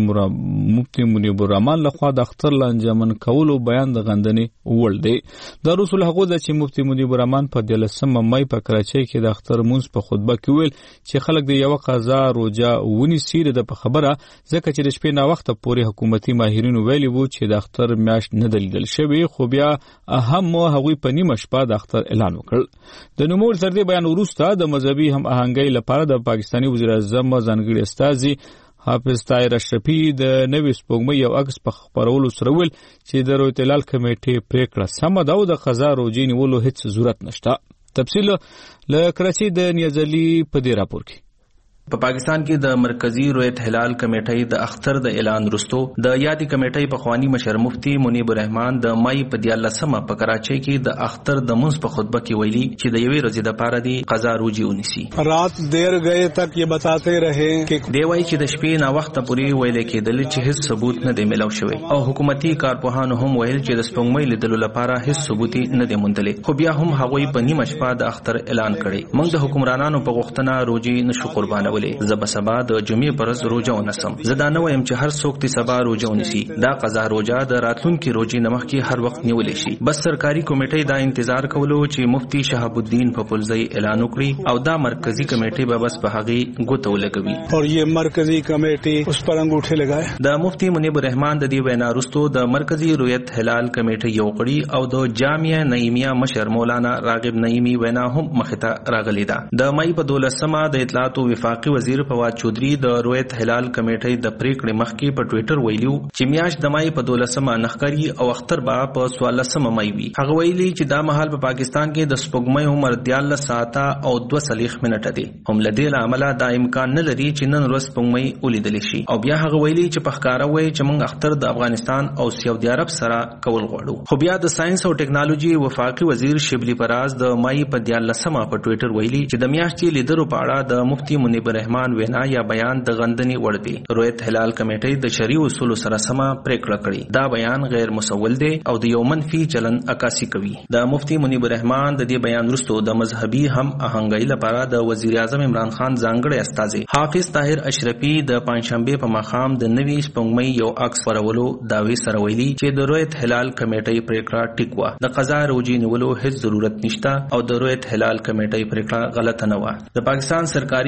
مفتي منیب الرحمن لخوا د اختر لانجمن کولو بیان د غندنې وړ دی. د رسول هغه د چې مفتي منیب الرحمن په 13 مې په کراچۍ کې د اختر مونږ په خطبه کې ویل چې خلک د یو قضا روزه ونی سیر د په خبره ځکه چې د شپې نا وخت پورې حکومتي ماهرینو ویلي وو چې د اختر میاش نه دلیدل شوی خو بیا هم هغوی په نیمه شپه د اختر اعلان وکړ. د نوموړ تر دې بیان وروسته د مذهبي هم آهنګۍ لپاره د پاکستاني وزیر اعظم ځانګړي استازي حافظ طاهر اشرفي د نوې سپوږمۍ یو عکس په خبرولو سره ویل چې د رویتلال کمیټې پریکړه سمه ده او د قضا روزي نیولو هیڅ ضرورت نشته. تفصیل له کراچۍ د نیازلي په دې راپور کې. په پاکستان کې د مرکزی رویت هلال کمیټې د اختر د اعلان وروسته د یادې کمیټې په خواني مشر مفتی منیب الرحمن د مای په 13 په کراچۍ کې د اختر د منځ په خطبه کې ویلي چې د یوې ورځې د پاره دی قضا روزي ونیسي. رات دیر گئے تک یہ بتاتے رہے کہ دی وایي چې د شپې نا وخت پورې ویل کېدل چې هیڅ ثبوت نه دی ملو شوی او حکومتي کارپوهانو هم ویل چې د سپوږمۍ لیدلو لپاره هیڅ ثبوت نه دی موندلې خو بیا هم هغوی په نیمه شپه د اختر اعلان کړي. موږ د حکمرانانو په غوښتنه روزي نشو قربانولې. سبا د جمعې پرز روزه ونسم. زه دا نه وایم چې هر څوک تی سبا روزه ونیسي. دا قضا روزه د راتلونکي روزي نمخ کې هر وخت نیولې شي. بس سرکاري کمیټې دا انتظار کولو چې مفتی شهاب الدین په پلځي اعلان وکړي او دا مرکزی کمیټې به بس په هغه غوته ولګوي اور یہ مرکزی کمیټې اس پر انګوټه لگائے. د مفتی منیب الرحمن د دې وینا وروسته د مرکزی رویت هلال کمیټې یو غړي او د جامعه نعیمیه مشر مولانا راغب نعیمی وینا هم مخته راغلی ده. د مای په 12 د اطلاعات او وفاقي وزیر فواد چودري د رویت هلال کمیټې د پریکړې مخکې په ټوئیټر ویلو چې میاش د مای په 12 نخکری او اختر با په 14 مې وی. هغه ویلي چې دا مهال په پاکستان کې د سپوږمۍ عمر 14 ساعته او 2 منټه دی. هم لدې عمله دا امکان نه لري چې نن ورځ سپوږمۍ ولیدل شي. او بیا هغه ویلي چې په ښکارا وایي چې موږ اختر د افغانستان او سعودي عرب سره کول غواړو. خو بیا د ساينس او ټکنالوژي وفاقي وزیر شبلی پراز د مای په 14 په ټوئیټر ویلي چې د میاشتې لیدرو په اړه د مفتی منیب الرحمن وینا یا بیان د غندنې وړ دی. رویت هلال کمیټې د شرعي اصولو سره سم پریکړه کړې. دا بیان غیر مسول دی او د یو منفي چلن عکاسي کوي. د مفتی منیب الرحمن د دې بیان وروسته د مذهبي هم آهنګۍ لپاره د وزیر اعظم عمران خان ځانګړی استازي حافظ طاهر اشرفي د پنځشنبه په ماښام د نوې سپوږمۍ یو عکس ورولو داوی سره ویلي چې د رویت هلال کمیټې پریکړه ټیک و. د قضا روزي نیولو هیڅ ضرورت نشته او د رویت هلال کمیټې پریکړه غلطه نه و. د پاکستان سرکاري رویت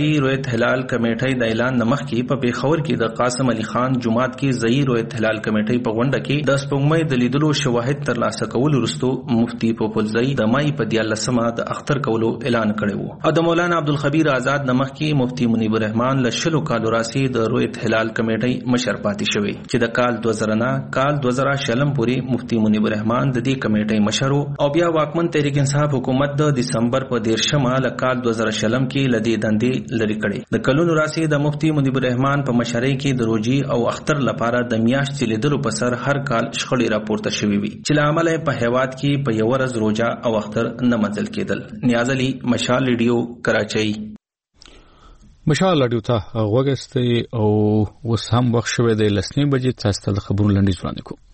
رویت هلال کمیټې د اعلان نمخکې په پیښور کې د قاسم علي خان جماعت کې ځای رویت هلال کمیټې په غونډه کې د سپوږمۍ د لیدلو شواهد ترلاسه کولو وروسته مفتي پوپلزئی د مای په 14مه د اختر کولو اعلان کړی و او د مولانا عبدالخبیر آزاد نمخکې مفتي منیب الرحمن له 20 کالو راځي د رویت هلال کمیټې مشر پاتې شوی چې د کال 2000 نه کال 2000 پورې مفتي منیب الرحمن د دې کمیټې مشر او بیا واکمن تحریک انصاف حکومت د دسمبر په 13مه ل کال 2000 کې لدی دندې لري کړي د کلونو راځي د مفتي منیب الرحمن په مشرۍ کې د روجي او اختر لپاره د میاشتې لیدلو په سر هر کال شخړې راپورته شوې وي چې له امله په هیواد کې په یو ورځ روجا او اختر نه منځل کېدل. نیاز علي، مشال ریډیو، کراچۍ. مشال ریډیو ته وګورئ او اوس هم وخت شوی دی 9 بجې تاسو ته خبرونه لنډیز وړاندې کوم.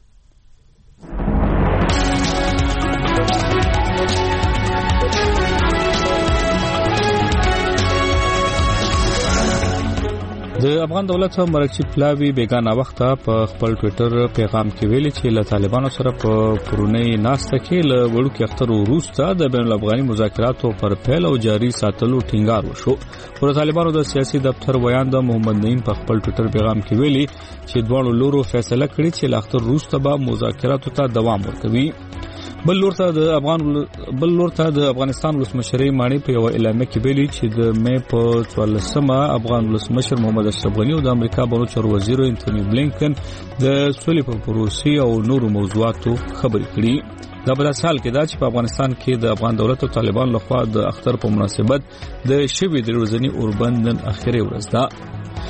د افغان دولت مرکزی پلاوی بیگانه وخت په خپل ټوئیټر پیغام کې ویلي چې له طالبانو سره په پرونی ناسته کې له وړوکی اختر وروسته د بین الافغاني مذاکراتو پر پیل او جاری ساتلو ټینګار وشو. پر طالبانو د سیاسي دفتر ویان د محمد نعیم په خپل ټوئیټر پیغام کې ویلي چې دوه لورو فیصله کړې چې له اختر وروسته به مذاکراتو ته دوام ورکوي. بل لور ته د افغانستان ولسمشر مانی په یو اعلامیه کې ویلي چې د مې په 14مه افغان ولسمشر محمد اشرف غنی او د امریکا بهرنیو چارو وزیر انټونی بلینکن د سولې په پروسې او نورو موضوعاتو خبرې کړې. دا بل سال کې دا چې په افغانستان کې د افغان دولت او طالبان لخوا د اختر په مناسبت د شوی د ورځنی اوربند نن اخیری ورځ ده.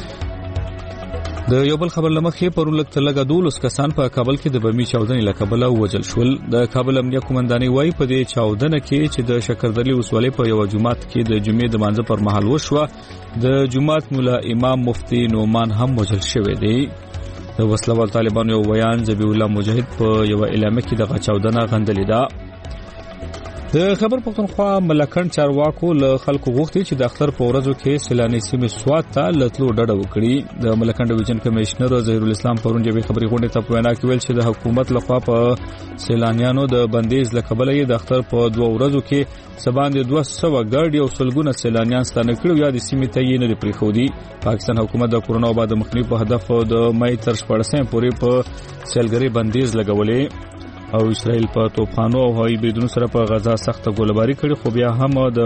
د یو بل خبر لمخې پرولک تلګه 12 کسان په کابل کې د بمی چاودنې لکبله وجل شول. د کابل امنیه قومندانۍ وایي په دې چاودنه کې چې د شکردلی وسولې په یو جماعت کې د جمعې د مانځه پر مهال وشوه د جماعت مولا امام مفتی نومان هم وجل شوی دی. د وسلوال طالبانو یو ویان ذبیح الله مجاهد په یو اعلامیه کې د چاودنه غندلې ده. د خبر پښتونخوا ملکن چارواکو له خلکو غوښتي چې د اختر په ورځو کې سیلاني سیمې سواد ته لتلو ډډه وکړي. د ملکن ډیویژن کمشنر ظهیر الاسلام پرون جبي خبري غونډه ته په وینا کې ویل چې د حکومت لخوا په سیلانیانو د بندیز لکبل یې د اختر په 2 ورځو کې سباند 200 ګاډي او سلګونه سیلانیان ستانه کړو یا د سیمې ته یې نه پریخودي. پاکستان حکومت د کورونا وبا د مخنیوي په هدف د مې تر 14 پورې په سیلګری بندیز لګولې او اسرائیل په توپخانو او هوایي بریدونو سره په غزا سخت ګولباري کړې. خو بیا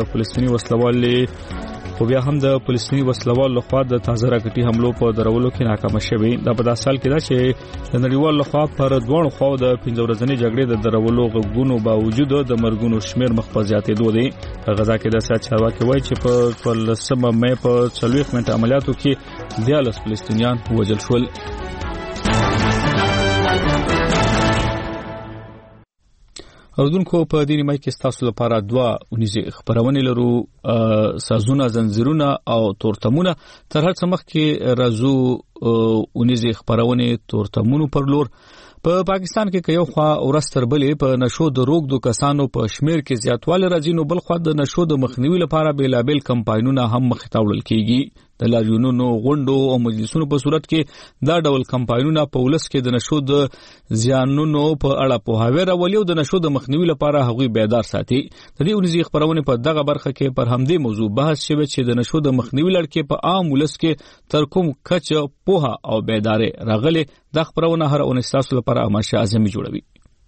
هم د فلسطیني وسلوال لخوا د تازه راکټي حملو په درولو کې ناکام شوی. دا په داسې حال کې ده چې د نړیوال لخوا پر دوه خو د 15 ورځې جګړې د درولو غوښتنو باوجود د مرګونو شمیر مخ په زیاتېدو دی. په غزا کې د سیاست چارواکي وایي چې په 14 مې په 40 منټه عملیاتو کې 14 فلسطینیان وژل شول. اوردونکو په دې نیمه کې تاسو لپاره 2 اونیزه خبرونه لرو. سازونه، زنجیرونه او تورتمونه. تر هر څه مخکې راځو اونیزه خبرونه تورتمونو پر لور. په پاکستان کې یو خوا ورستر بلې په نشو د روغ د کسانو په شمیر کې زیاتواله راځي، نو بل خوا د نشو د مخنیوي لپاره بیلابل کمپاینونه هم مخاطبول کیږي. د لاریونونو غونډو او مجلسونو په صورت کې دا ډول کمپاینونه په ولس کې د نشو د زیانونو په اړه په هاوی راولي او د نشو د مخنیوي لپاره هغوی بیدار ساتي. د دې اونیزي خبرونه په دغه برخه کې پر همدې موضوع بحث شوی چې د نشو د مخنیوي لړ کې په عام ولس کې تر کوم کچه پوها او بیداری راغلي. د خبرونه هر اونیز تاسو لپاره اماشه اعظمي جوړوي.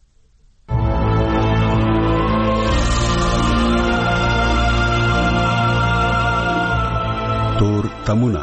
تور تمونه.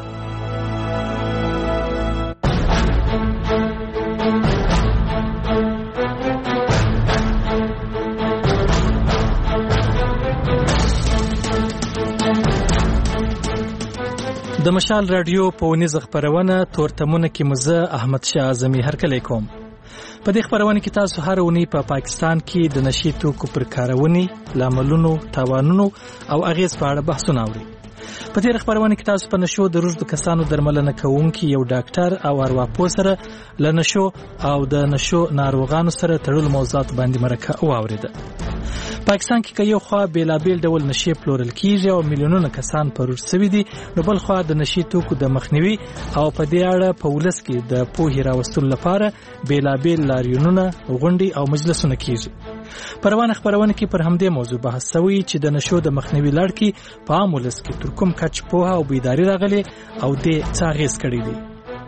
د مشال رادیو په ونیز خبرونه تورتمونه کې مزه احمد شاه اعظمي هرکلی کوم. په دې خبرونه کې تاسو هر ونی په پاکستان کې د نشي توکو پر کارونې، لاملونو، تاوانونو او اغیز په اړه بحثونه اورئ. په دې خبرونه کې تاسو په نشو د روزو کسانو درملنه کوونکي یو ډاکټر او ارواپوه سره ل نشو او د نشو ناروغانو سره تړل موضوعات باندې مرکه واوریده. پاکستان کې یو خوا بیلابیل ډول نشي پلورل کیږي او میلیونونه کسان پرور شوي دي، نو بل خوا د نشي توکو د مخنیوي او په دې اړه په ولس کې د پوهې راوستلو لپاره بیلابیل لاریونونه، غونډې او مجلسونه کیږي. پروانه خبرونه کې پر همدې موضوع بحث شوی چې د نشو د مخنیوي لړ کې په عام ولس کې تر کوم کچ پوهه او بیداری راغلي او د څه اغېز کړی دی.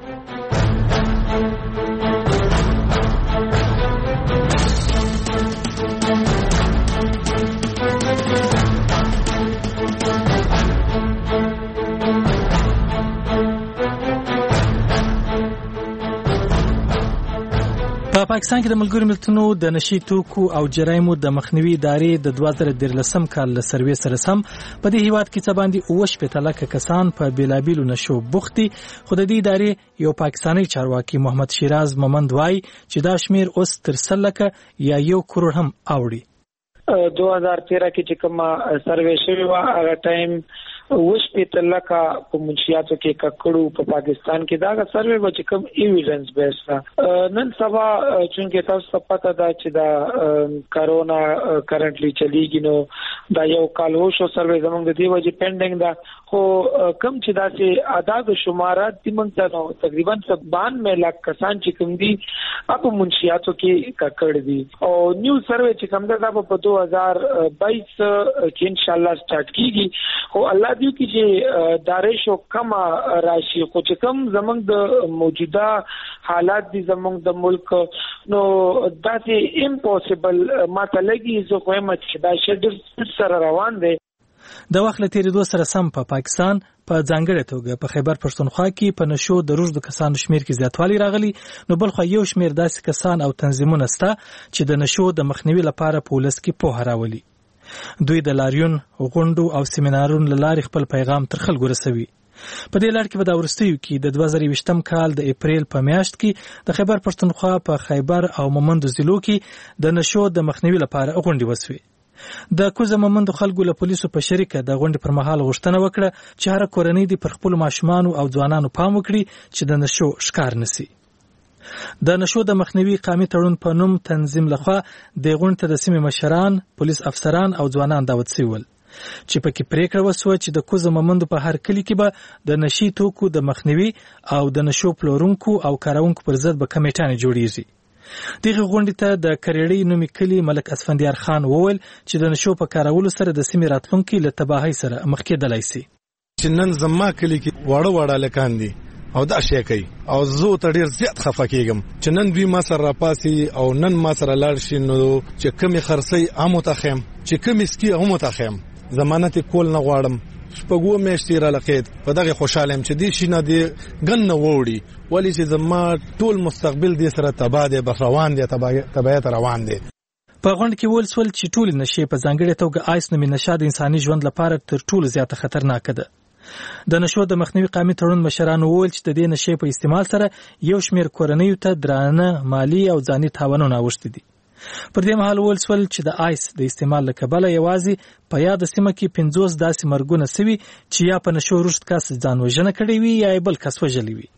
په پاکستان کې د ملګرو ملتونو د نشي توکو او جرایمو د مخنیوي ادارې د 2013 کال له سروې سره سم په دې هیواد کې څه باندې 90 لکه کسان په بیلابیلو نشو بوختي. خو د دې ادارې یو پاکستاني چارواکي محمد شیراز مومند وایي چې دا شمیر اوس تر 100 لکه یا 1 کروڑ هم اوړي. 2013 کې چې کوم سروې شوی و هغه ټایم 90 لکه په منشیاتو کې ککړو په پاکستان کې دا سروې و چې کوم ایویډنس بیس ده. نن سبا چې تاسو پته ده چې دا کرونا کرنټلی چلیږي نو دا یو کال وشو سروې زموږ د دې وجه پینډینګ ده. خو کم چې داسې اعداد او شمارات د موږ ته تقریبا 92 لک کسان چې کوم دي په منشیاتو کې ککړ دي او نیو سروې چې کوم ده په 2022 کې ان شاء الله سٹارټ کیږي. خو الله دې کې چې داریشو کم راشي خو چې کوم زموږ د موجوده حالات دي زموږ د ملک نو داسې امپوسیبل ماته لګي زه خو هم چې دا شډر سره روان دی. د وخت له تیریدو سره سم په پاکستان په ځانګړې توګه په خیبر پښتونخوا کې په نشو د روزو کسانو شمیر کې زیاتوالی راغلی. نو بل خو یو شمیر داسې کسان او تنظیمونه شته چې د نشو د مخنیوي لپاره په ولس کې پوهه راولي. دوی د لاریون غونډو او سیمینارونو لارې خپل پیغام تر خلکو رسوي. په دې لړ کې په دا وروستیو کې د 2020 کال د اپریل په میاشت کې د خیبر پښتونخوا په خیبر او مومندو ضلعو کې د نشو د مخنیوي لپاره غونډې وسوي. د کوزه مومندو خلکو له پولیسو په شریکه د غونډې پر مهال غوښتنه وکړه چې هر کورنۍ دې پر خپل ماشومان او ځوانانو پام وکړي چې د نشو ښکار نشي. د نشو د مخنیوي قامي تړون په نوم تنظیم لخوا د غونډې ته د سیمې مشران، پولیس افسران او ځوانان دعوت شوي ول چې پکې پریکړه وسوه چې د کوزه مومندو په هر کلی کې به د نشي توکو د مخنیوي او د نشو پلورونکو او کارونکو پر ضد به کمیټانې جوړیږي. دغه غونډې ته د کریړی نومي کلی ملک اسفندیار خان وویل چې د نشو په کارولو سره د سیمې راتلونکي له تباهۍ سره مخ کېدلی شي. چې نن زما کلی کې واړه لکان دي او دا شي کوي او زه ته ډیر زیات خفه کېږم چې نن دوی ما سره راپاسي او نن ما سره لاړ شي نو چې کمی خرڅي عامو ته خیم چې کمی سکی عامو ته خیم ضمانت کول نه غواړم. شپږو میاشتې را لقید په دغه خوشاله يم چې دې شي نه دی ګن نه ووري ولی چې زما ټول مستقبل دې سره تباہ دی بس روان دی تباہ روان دی. په غونډه کې ویل شول چې ټول نشي په ځانګړې توګه آیس نومي نشه د انساني ژوند لپاره تر ټولو زیاته خطرناک ده. د نشو د مخنیوي قامي تړون مشرانو وویل چې د دې نشي په استعمال سره یو شمېر کورنیو ته درانه مالی او ځاني تاوانونه اوښتي دي. پر دې مهال ویل شول چې د آیس د استعمال له کبله یوازې په یاد سیمه کې 50 داسې مرګونه سوي چې یا په نشو رشد کس ځان وژنه کړې وي یا بل کس وژلی وي.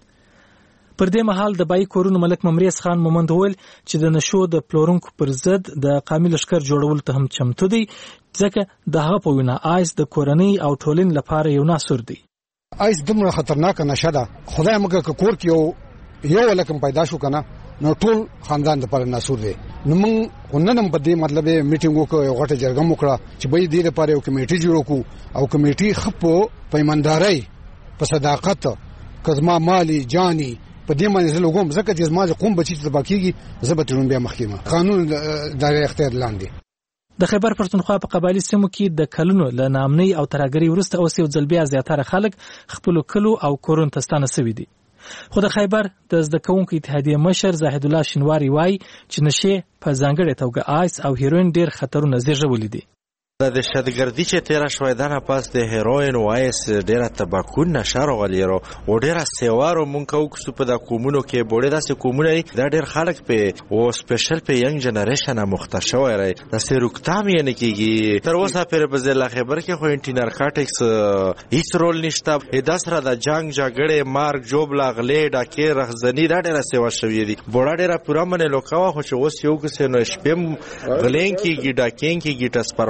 پر دې مهال د بای کورونو ملک ممریز خان مومند ویل چې د نشو د پلورونکو پر ضد د قامي لشکر جوړول ته هم چمتو دي ځکه د هغه په وینا آیس د کورنۍ او ټولنې لپاره یو ناسور دی. آیس دومره خطرناک نشه ده خدای موږ که کور کې یو لکم پیدا شو کنه نو ټول خاندان د پر ناسور دی. نو موږ وننم په دې مطلب میټینګ وکړو یو غټه جرګه وکړه چې به دې لپاره یو کمیټي جوړ کړو او کمیټي خپو په ایماندارۍ په صداقت کزما مالی جانی په دې باندې لګوم ځکه چې زما قوم بچی ته باکیږي زبتون بیا محکمه قانون دغه اختیار لاندې. د خیبر پښتونخوا په قبایلی سیمو کې د کلونو له نامنۍ او ترهګرۍ وروسته اوس یو ځل بیا زیاتره خلک خپل کلو او کورون ته ستانه شوي دي. خو د خیبر د زده کوونکو اتحادیې مشر زاهد الله شینواری وایي چې نشې په ځانګړې توګه آیس او هیروین ډېر خطرونه زیږولي دي. د دهشتګردي چې تیر شوې ده نه پاس د هیروین او آیس ډیره تباکون نشه راغلی او ډیره سیوارو مونږ کوکسو په د کومونو کې بوړې داسې کومونه دا ډیر خلک په او سپیشل په ینګ جنریشن مخته شوی ری د سیروکتام یې نه کېږي تر اوسه پر په ځل خبر کې خو انټي نارکاټکس هیڅ رول نشته. د سره د جنگ جګړې مارګ جوب لاغلې ډاکې رخزنی دا ډیره سیوا شوې دي بوړه ډیره پوره منه لوکاوه خو چې اوس یو کس نو شپم غلین کېږي ډاکین کېږي ټسپرمل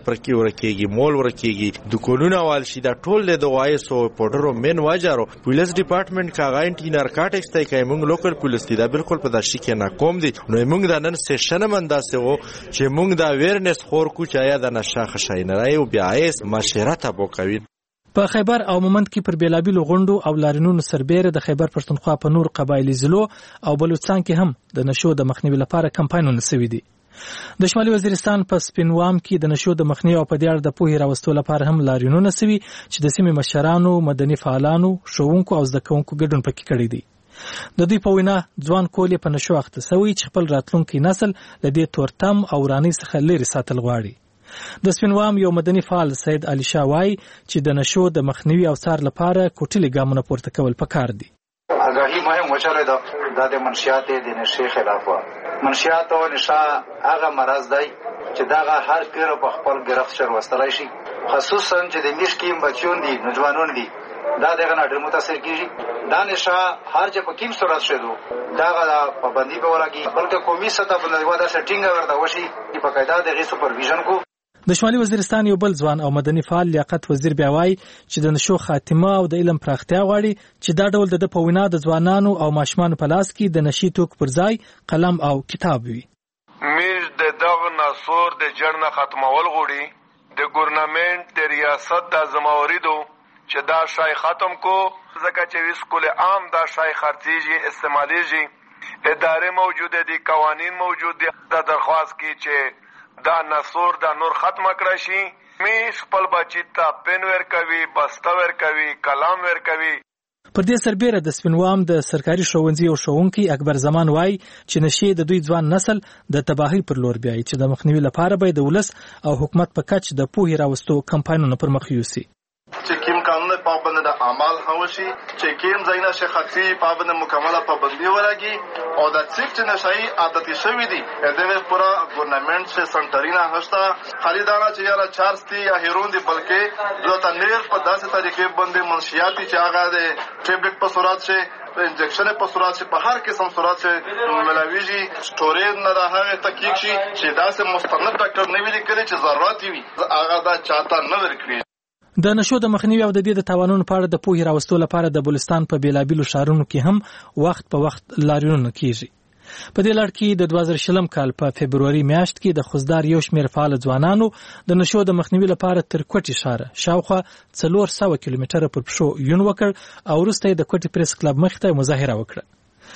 پرکی ورکیږي مول ورکیږي دکانونه وال شي دا ټول د وایس او پودرو من واجارو پولیس ډپارټمنټ کا غاینټی نارکاټکس ته کوي موږ لوکل پولیس دی دا بالکل په داشي کې ناکوم دي نو موږ دا نن سیشن منداسه وو چې موږ دا ویرنس خور کو چایا د نشه خشاینه راي او بیا ایس مشورت ابو کوي په خیبر او مومند کې پر بیلابیلو غونډو او لارینونو سربېره د خیبر پښتونخوا په نور قبایلی ضلعو او بلوچستان کې هم د نشو د مخنیوي لپاره کمپاینونه شوي دي. د شمالي وزیرستان په سپینوام کې د نشو د مخنیوي او په دې اړه د پوهې راوستلو لپاره هم لارینونه شوي چې د سیمې مشرانو، مدني فعالانو، ښوونکو او زده کوونکو ګډون پکې کړی دی. د دوی په وینا ځوان کول په نشو اخته شوی چې خپل راتلونکي نسل له دې تورتم او ورانۍ څخه لرې ساتل غواړي. د سپینوام یو مدني فعال سید علي شاه وایي چې د نشو د مخنیوي او څار لپاره کوټلي ګامونه پورته کول پکار دي. آگاهی مهم وچره ده د منشیات د نشي خلاف منشیات او نشه هغه مرض دی چې داغه هر پیر په خپل گرفت شر وستلای شي خصوصا چې د میشکیم بچون دي نوجوانون دي دا دغه نه ډېر متاثر کیږي دا نشه هر چې په کیم صورت شدو داغه پابندي به ولګي بلکې قومي سطح باندې ودا سټینګ ورته وشي په قاعده د سپرویژن کو. د شمالي وزیرستان یو بل ځوان او مدني فعال لیاقت وزیر بیا وایي چې د نشو خاتمه او د علم پراختیا غواړي چې دا ډول د په وینا د ځوانانو او ماشومانو په لاس کې د نشي توک پر ځای قلم او کتاب وي. میر د دغه ناسور د جړ نه ختمول غواړي د ګورنمنت د ریاست د زموریدو چې دا شای ختم کو ځکه چې سکول عام دا شای خرڅیږي استعماليږي ادارې موجوده دي قوانین موجود دي د درخواست کی چې دا نسور دا نور ختم کړی شي میش خپل بچی ته پن ور کوي بسته ور کوي کلام ور کوي. پر دې سربېره د سپینوام د سرکاري ښوونځي او ښوونکي اکبر زمان وایي چې نشي د دوی ځوان نسل د تباهي پر لور بیایي چې د مخنیوي لپاره به د ولس او حکومت په کچ د پوهې راوستو کمپاینونه پر مخ یوسي. چې کوم قانون پابند د اعمال هوشي چې کوم ځاینا شخصي پابند مکمله پابندي ورګي او د چیک نشای عادت شوی دي دغه پورا ګورنمنت سے سنټرینا هستا خالي دانا چې یاره چارستي یا هیرون دي بلکې دوته نیر په داسې طریقې باندې منشیاتي چې هغه د ټیبلټ په صورت سے انجکشن په صورت سے په هر قسم صورت سے ملاویږي سټوریج نه د هغه تحقیق شي چې داسې مستند ډاکټر نه ویلي کړي چې ضرورت وي هغه دا چاته نه ورکړي. د نشو د مخنیوي او د دې د تاوانونو په اړه د پوهې راوستلو لپاره د بلوچستان په بیلابیلو ښارونو کې هم وخت په وخت لارینونه کیږي. په دې لړ کې د 2020 کال په فبروري میاشت کې د خوزدار یو شمېر فعال ځوانانو د نشو د مخنیوي لپاره تر کوټي ښار شاوخوا 400 کیلومتره پر پښو یون وکړ او وروسته د کوټي پریس کلب مخ ته مظاهره وکړه.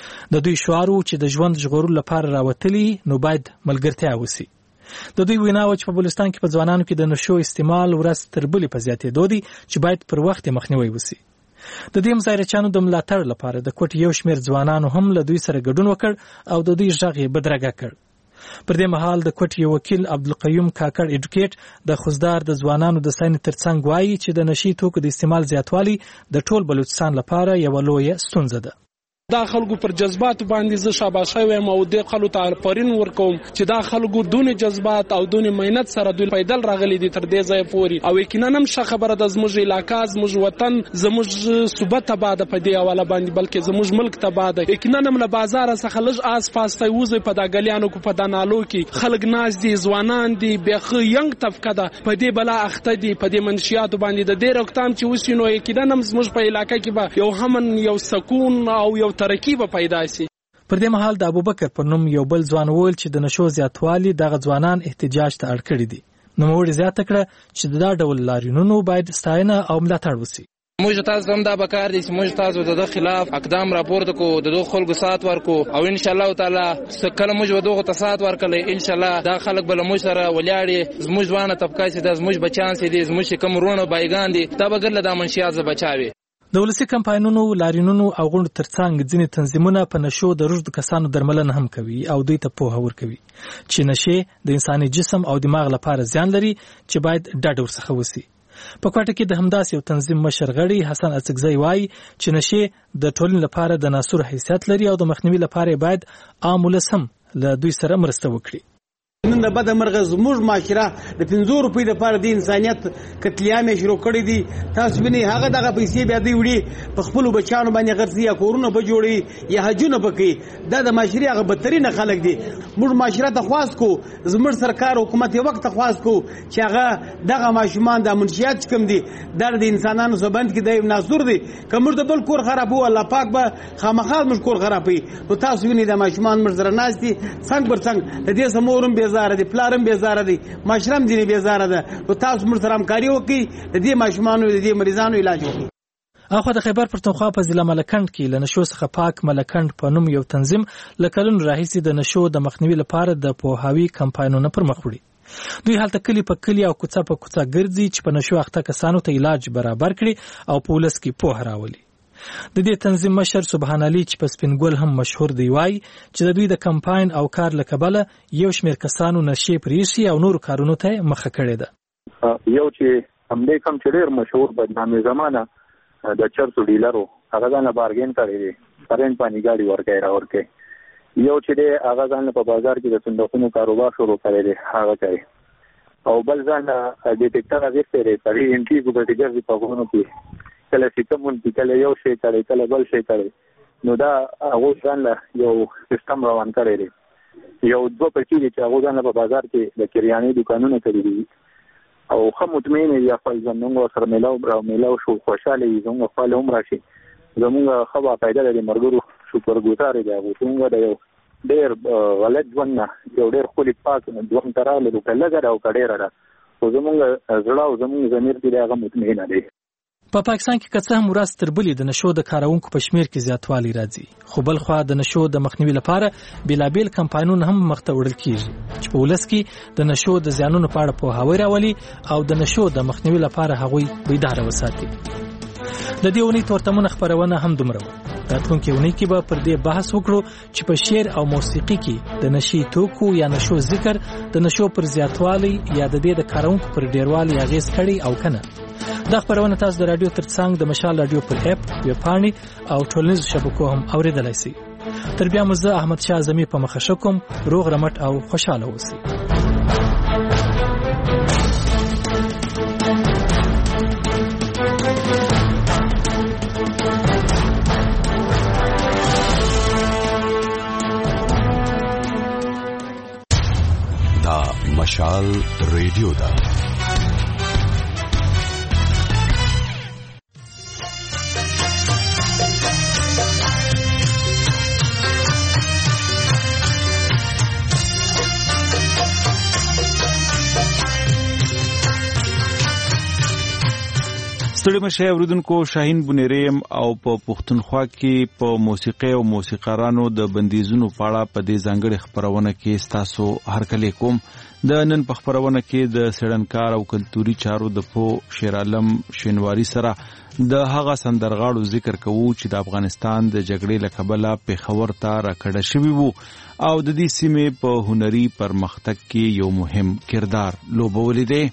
د دوی شعار چې د ژوند ژغورلو لپاره راوتلي نو باید ملګرتیا وسی. د دوی وینا و چې په بلوچستان کې په ځوانانو کې د نشو استعمال ورځ تر بلې په زیاتېدو دي چې باید پر وخت مخنیوي وسی. د دې مظاهرچیانو د ملاتړ لپاره د کوټي یو شمېر ځوانانو هم له دوی سره ګډون وکړ او د دوی غږ یې بدرګه کړ. پر دې مهال د کوټي وکیل عبدالقیوم کاکړ اډوکیټ د خوزدار د ځوانانو د ساين ترڅنګ وایي چې د نشي توکو د استعمال زیاتوالی د ټول بلوچستان لپاره یو لوی ستونزه ده. دا خلکو پر جذبات باندې زه شاباشه وایم او د خلکو ته پرین ورکوم چې دا خلکو دونه جذبات او دونه مهنت سره دوی پیدل راغلي دي تر دې ځای پوري او یقینا هم ښه خبره د زموږ علاقې زموږ وطن زموږ صوبه ته بعد په دې حواله باندې بلکې زموږ ملک ته بعد یقینا هم له بازار څخه لږ آس پاس ته وځي په د غلیانو کو په دانالو کې خلک ناز دي ځوانان دي بخ ینګ طبقه ده په دې بلا اخته دي په دې منشیات باندې د ډېر وختام چې وسینو یقینا هم زموږ په علاقې کې به یو همن یو سکون او یو ترقی به پیدا شي. پر دې مهال د ابوبکر پر نوم یو بل ځوان وویل چې د نشو زیاتوالی دغه ځوانان احتجاج ته اړ کړي دي. نوموړي زیاته کړه چې دا ډول لارینونو باید ستاینه او ملاتړ وشي. موږ تاسو هم دا بکار دي چې موږ تاسو د خلاف اقدام راپورته کو د خلکو سات ورکو او ان شاء الله تعالی کله موږ دغه تاسات ورکړي ان شاء الله دا خلک بل موږ سره ولاړي زموږ ځوانه طبقه چې د زموږ بچان سي دي زموږ کوم رونو بایګان دي دا بغیر د منشیات بچاوي. د ولسي کمپاینونو لارینونو او غونډو ترڅنګ ځینې تنظیمونه په نشو د روږدو کسانو درملنه هم کوي او دوی ته پوهه ورکوي چې نشي د انساني جسم او دماغ لپاره زیان لري چې باید ډاډ ورڅخه وسی. په کوټه کې د همداس یو تنظیم مشر غړي حسن اڅکزی وایي چې نشي د ټولنې لپاره د ناسور حیثیت لري او د مخنیوي لپاره باید عام ولس هم له دوی سره مرسته وکړي. نن د بد مرغه زموږ معاشره د 500 روپۍ لپاره د انسانیت قتلیام شروع کړی دي. تاسو وینئ هغه دغه پیسې بیا دوی وړي په خپلو بچیانو باندې غرڅي یا کورونه به جوړوي یا حجونه به کوي. دا د معاشرې هغه بدترینه خلک دي. موږ معاشره ته خواست کو، زموږ سرکار حکومت یې وخت ته خواست کو چې هغه دغه ماشومان د منشیات چې کوم دي دا د انسانانو سبند کې د ناسور دي. که موږ د بل کور خرابو الله پاک به خامخا موږ کور خرابوي. نو تاسو وینئ د ماشومان موږ سره ناست دي څنګ پر څنګ، د دې سمورم بیزاره دي، پلارم بیزاره دي، معاشرم ځینې بیزاره ده. نو تاسو موږ سره همکاري وکړئ د دې ماشومانو د دې مریضانو علاج وکړئ. اخو د خیبر پښتونخوا په ضلع ملکنډ کې له نشو څخه پاک ملکنډ په نوم یو تنظیم له کلونو راهیسې د نشو د مخنیوي لپاره د پوهاوي کمپاینونه پر مخ وړي. دوی هلته کلی په کلی او کوڅه په کوڅه ګرځي چې په نشو اخته کسانو ته علاج برابر کړي او په ولس کې پوهه راولي. د دې تنظیم مشر سبحان علي چې په سپینګل هم مشهور دی وایي چې د دوی د کمپاین او کار له کبله یو شمېر کسانو نشې پرېښي او نورو کارونو ته مخه کړې ده. یو چې همدې کم چې ډېر مشهور بدنامي زمانه د چرسو ډیلرو هغه ځان بارګین کړی دی، کرنټ باندې ګاډي ورکوي راورکوي. یو چې دی هغه ځان په بازار کې د صندوقونو کاروبار شروع کړی دی هغه کوي. او بل ځان ډیټیکټر اغېستی دی، سړي انټي ګوګټي ګرځي په غرونو کې، کله سیکمون کې کله یو شی کوي کله بل شی کوي. نو دا هغه ځان یو سیستم روان کړی دی. یو دوه پکې دي چې هغه ځان په بازار کې د کریانې دکانونه کړي دي او خو مطمئن یا خپل زمونږ سره میلاو شو خوشاله یې زمونږ خپل عمر شي زمونږ خبره پیدا لري مرګرو شکرګزار دی هغه څنګه دی ډېر ولادت ونه یو ډېر خولي پاک دوم تراله د کله او کډېره ده خو زمونږ زړه او زمونږ ضمیر کې هغه مطمئن دی. په پاکستان کې که څه هم ورځ تر بلې د نشو د کارونکو په شمیر کې زیاتوالی راځي، خو بل خوا د نشو د مخنیوي لپاره بیلابیل کمپاینونه هم مخته وړل کیږي چې په ولس کې د نشو د زیانونو په اړه پوهاوی راولي او د نشو د مخنیوي لپاره هغوی بیداره وساتي. د دې اونۍ تورتمونه خپرونه هم دومره وه. راتلونکې اونۍ کې به پر دې بحث وکړو چې په شعر او موسیقي کې د نشي توکو یا نشو ذکر د نشو پر زیاتوالی یا د دې د کارونکو پر ډیروالي اغېز کړي او کنه. دا خبرونه تاسو د رادیو ترڅنګ د مشال رادیو پر اپ، ویبپاڼې او ټولنیزو شبکو هم اوریدلای شئ. تر بیا مو زه احمد شاه اعظمي په مخه شکم. روغ رمټ او خوشاله اوسئ. دا مشال ریډیو ده. ستړي مشه اوریدونکو، شاهین بنيریم او په پښتونخوا کې په موسیقي او موسیقارانو د بندیزونو په اړه په دې ځانګړي خبرونه کې ستاسو هرکلی کوم. د نن په خبرونه کې د سړنکار او کلتوري چارو د پو شیر عالم شینواری سره د هغه سندرغاړو ذکر کوو چې د افغانستان د جګړې له کبله پېښور ته راکړه شوي وو او د دې سیمې په هنري پرمختګ کې یو مهم کردار لوبولی دی.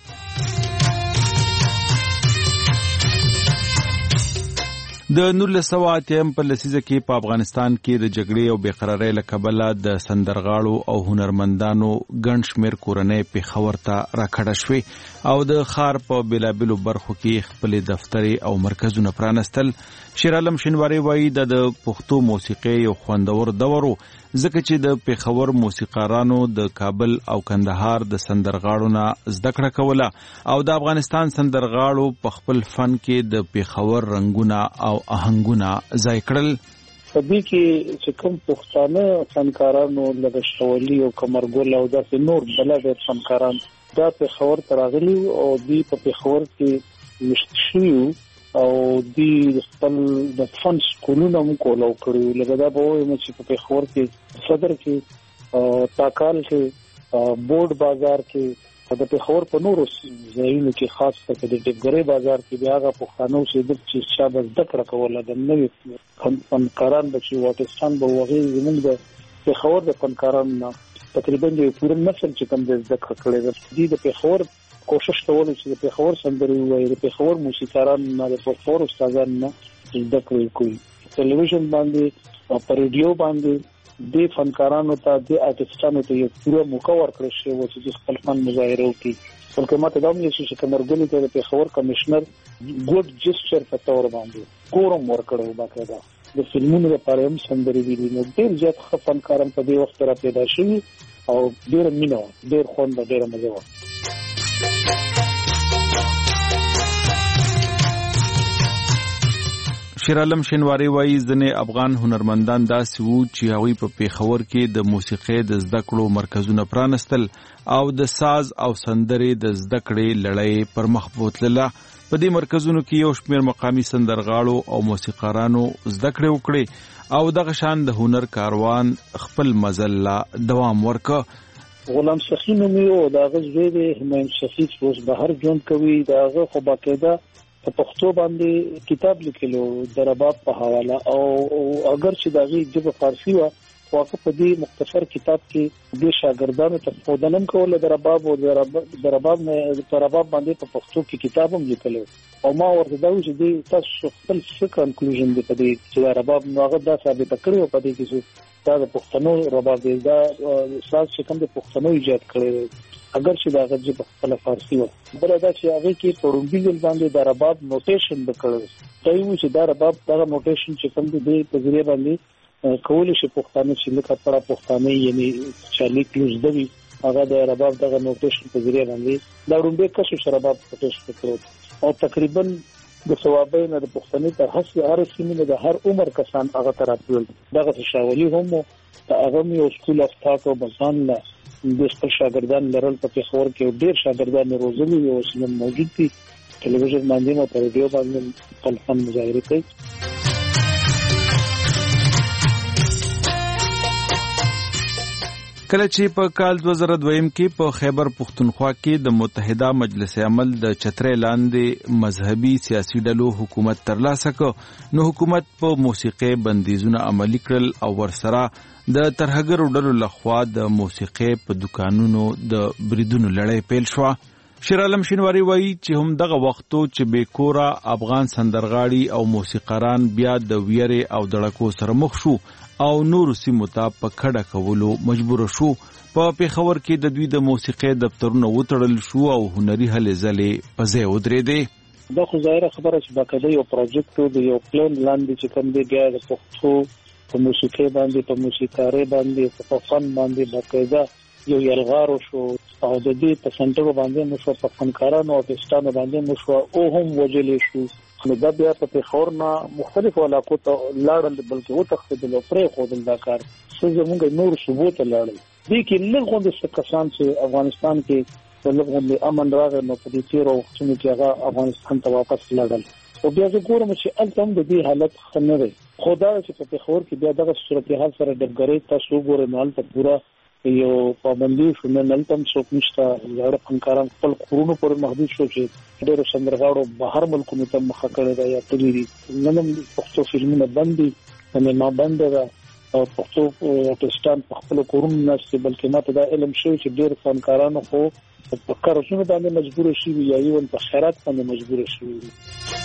د 1980 په لسیزه کې په افغانستان کې د جګړې او بېقرارۍ له کبله د سندرغاړو او هنرمندانو ګڼ شمېر کورنۍ پېښور ته راکډه شوې او د ښار په بېلابېلو برخو کې خپلې دفترې او مرکزونه پرانستل. شیر عالم شینواری وایي د پښتو موسیقۍ یو خوندور دور و ځکه چې د پېښور موسیقارانو د کابل او کندهار د سندرغاړو نه زده کړه کوله او د افغانستان سندرغاړو په خپل فن کې د پېښور رنګونه او آهنګونه ځای کړل. په دې کې چې کوم پښتانه فنکارانو لکه شولي او کمرګل او داسې نور بلد فنکاران دا پېښور ته راغلي او دوی په پېښور کې مشت شوي او دی خپل د فن سکولونه هم کولو کړي. لکه دا به وایم چې په پېښور کې صدر کې تاکال کې بورډ بازار کې د پېښور په نورو ځایونو کې خاص کر د ډبګرې بازار کې بیا هغه پښتانه اوسېدل چې چا به زده کړه کوله د نوي فنکاران به چې واټستان به وغې زموږ د پېښور د فنکارانو نه تقریبا یو پوره نسل چې کوم د زده کړه کړی دی د پېښور کوشش کول چې د پېښور سندرې وایي د پېښور موسیقارانو نه د پېښور استادانو نه زده کړې کوي. ټلویزیون باندې او په ریډیو باندې د فنکارانو ته د آرټیستانو ته یو پوره موقع ورکړل شي چې خپل فن مظاهره وکړي. بلکې ماته دا ویل شي چې کمرګلی ته د پیښور کمشنر ګډ جسچر په تور باندې کورم ورکړو باقاعده د فلمونو لپاره هم سندري ویلي. نو ډېر زیات ښه فنکاران په دې وخت را پیدا شوي او ډېر مینه ډېر خوند ډېر مزه و. شیر عالم شینواری وایي ځینې افغان هنرمندان داسې وو چې هغوی په پیښور کې د موسیقۍ د زده کړو مرکزونه پرانستل او د ساز او سندرې د زده کړې لړۍ پر مخ بوتلله. په دې مرکزونو کې یو شمېر مقامي سندرغاړو او موسیقارانو زده کړې وکړې او دغه شان د هنر کاروان خپل مزل لا دوام ورکه. غلام سخی نومي او د هغه زوی دی همایون سخی چې اوس بهر ژوند کوي. د هغه خو باقاعده په پښتو باندې کتاب لیکلو د رباب په حواله او اگر چې د هغې ژبه فارسي وه واقع په دې مختصر کتاب کې د شاګردانو ته ښودنه هم کوله د رباب او د رباب باندې په پښتو کې کتاب هم لیکلی او ما ورته دا ویل چې دې تاسو خپل څه کنکلوژن دی په دې چې د رباب نو هغه دا ثابته کړې وه په دې کې چې دا د پښتنو رباب دی دا ساز چې کوم د پښتنو ایجاد کړی دی اگر چې دا غږ په خپل فارسي و. بل دا چې هغه کې په رومبي ځل باندې د رباب نوټیشن وکړل. دا یو چې دا رباب دا نوټیشن چې کوم دی په ذریعہ باندې کول شي پښتانه چې لکه پر پښتانه یعنی چالي کلوز دی هغه د رباب دغه نوټیشن په ذریعہ باندې دا رومبي کښ شرباب نوټیشن وکړو او تقریبا د ثوابین د پښتني ته هر سیمه د هر عمر کسان هغه تراتل دغه شاولي هم هغه یو سکول اف تاک او بسان لا د خپل شاګردان لرل په پیښور کې ډېر شاګردان روزلي او اوس موجود دي. ټلویزیون باندې او په ریډیو باندې خپل فن مظاهره کوي. کله چې په کال 2002 کې په خیبر پختونخوا کې د متحده مجلس عمل د چترې لاندې مذهبي سیاسي ډلو حکومت ترلاسه کړ نو حکومت په موسیقي بندیزونه عملي کړل او ورسره د ترهګرو ډلو لخوا د موسیقي په دکانونو د بریدونو لړۍ پیل شوه. شیر عالم شینواری وایي چې هم دغه وختو چې بیکوره افغان سندرغاړي او موسیقاران بیا د ویرې او دړکو سره مخ شو او نورو سیمو ته په کډه کولو مجبور شو. په پیښور کې د دوی د موسیقي دفترونه وتړل شو او هنري هلې ځلې په ځای ودرېدې. دا خو ظاهره خبره چې باقاعده یو پروجیکټ د یو پلان لاندې چې کوم دی بیا د پښتو په موسیقي باندې په موسیقاري باندې په فن باندې باقاعده یو یلغار شو او د دې په سنټر باندې مو په فنکارانو او آرټیستانو باندې مو او هم وجلې شو. نو دا بیا په پیښور نه مختلفو علاقو ته لاړل بلکې وتښتېدل او پرېښودل دا کار څه زموږ نور صوبو ته لاړل. دې کې لږ غوندې کسان چې افغانستان کې لږ غوندې امن راغی نو په دې تېرو وختونو کې هغه افغانستان ته واپس لاړل او بیا زه ګورم چې هلته هم د دې حالت ښه نه دی. خو دا چې په پیښور کې بیا دغه صورتحال سره ډبګرۍ تاسو وګورئ نو هلته پوره یو پابندي شو نه هلته هم څوک نشته. زاړه فنکاران خپل کورونو پورې محدود شو چې ډېرو سندرغاړو بهر ملکونو ته مخه کړې ده یا تللي دي. نن هم پښتو فلمونه بند دي سینما بنده ده او پښتو آرټیستان په خپلو کورونو ناست دي. بلکې ما ته دا علم شوی چې ډېر فنکارانو خو په کارونو باندې مجبوره شوي یا یو په خیرات باندې مجبوره شوي دي.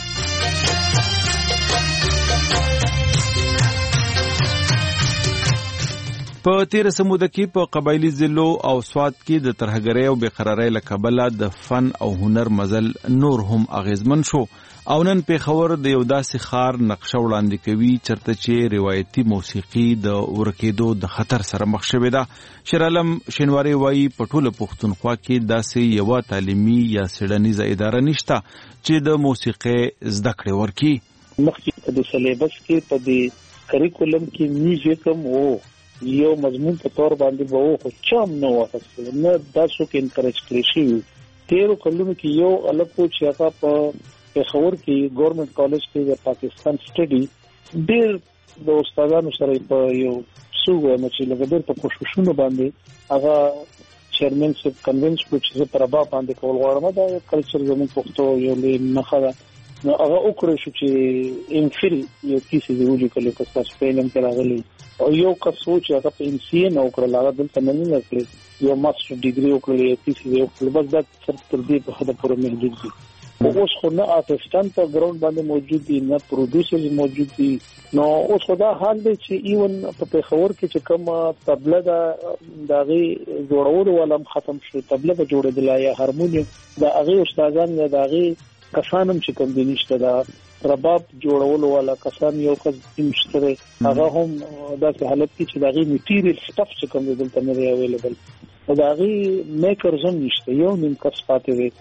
په تیر سموده کې په قبایلی ضلعو او سواد کې د ترهګرۍ او بېقرارۍ له کبله د فن او هنر مزل نور هم اغیزمن شو او نن پیښور د یو داسې ښار نقشه وړاندې کوي چېرته چې روایتي موسیقي د ورکېدو د خطر سره مخ شوې ده. شیر عالم شینواری وایي په ټوله پښتونخوا کې داسې یوه تعلیمي یا څېړنیزه اداره نشته چې د موسیقۍ زده کړې ورکړي. مخکې په دې سلیبس کې په دې کریکولم کې میوزیک هم و یو مضمون په تور باندې به و خو چا هم نه واخیستل نه دا څوک انکریج کړی شوي. تېرو کلونو کې یو هلک و چې هغه په پیښور کې ګورنمنټ کالج کې د پاکستان سټډي ډېر د استادانو سره په یو څه ووایم چې لږ ډېر په کوششونو باندې هغه چیرمن صاحب کنوینس کړو چې زه په رباب باندې کول غواړم دا کلچر زموږ پښتو یو لوی نښه ده. نو هغه وکړی شو چې امفیل یو کیسې دې ولیکلو که ستاسو په علم کې راغلي او یو کس و چې هغه په ام سی اې نه وکړل هغه دلته نه کړې یو ماسټر ډیګري وکړل یو کیسې دې وکړل بس دا تر دې په حده پورې محدود دي. اوس خو نه آرټستان په ګراوند باندې موجود دي نه پروډوسرز موجود دي نو اوس خدا حال دی چې ایون په پیښور کې چې کوم طبله دغه جوړولو ولم ختم شو طبله به جوړېدل یا هارمونیم د هغه استادان یا دغه کسانم چې کوم دي نشته دا رباب جوړولو ولا کسان یو کس مشتري هغه هم داسې حالت کې چې دغه میټیریل سټاف چې کوم دلته نه دی اویلیبل دغه میکرز هم نشته یو نیم کس پاتې دی.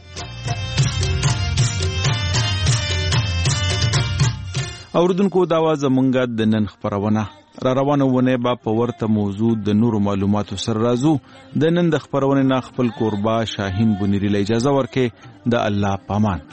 اوردونکو دا واز مونږه د نن خبرونه را روانه ونه با په ورته موضوع د نورو معلوماتو سره راځو. د نن د خبرونه نه خپل قربا شاهین بنيري له اجازه ورکې د الله پامان.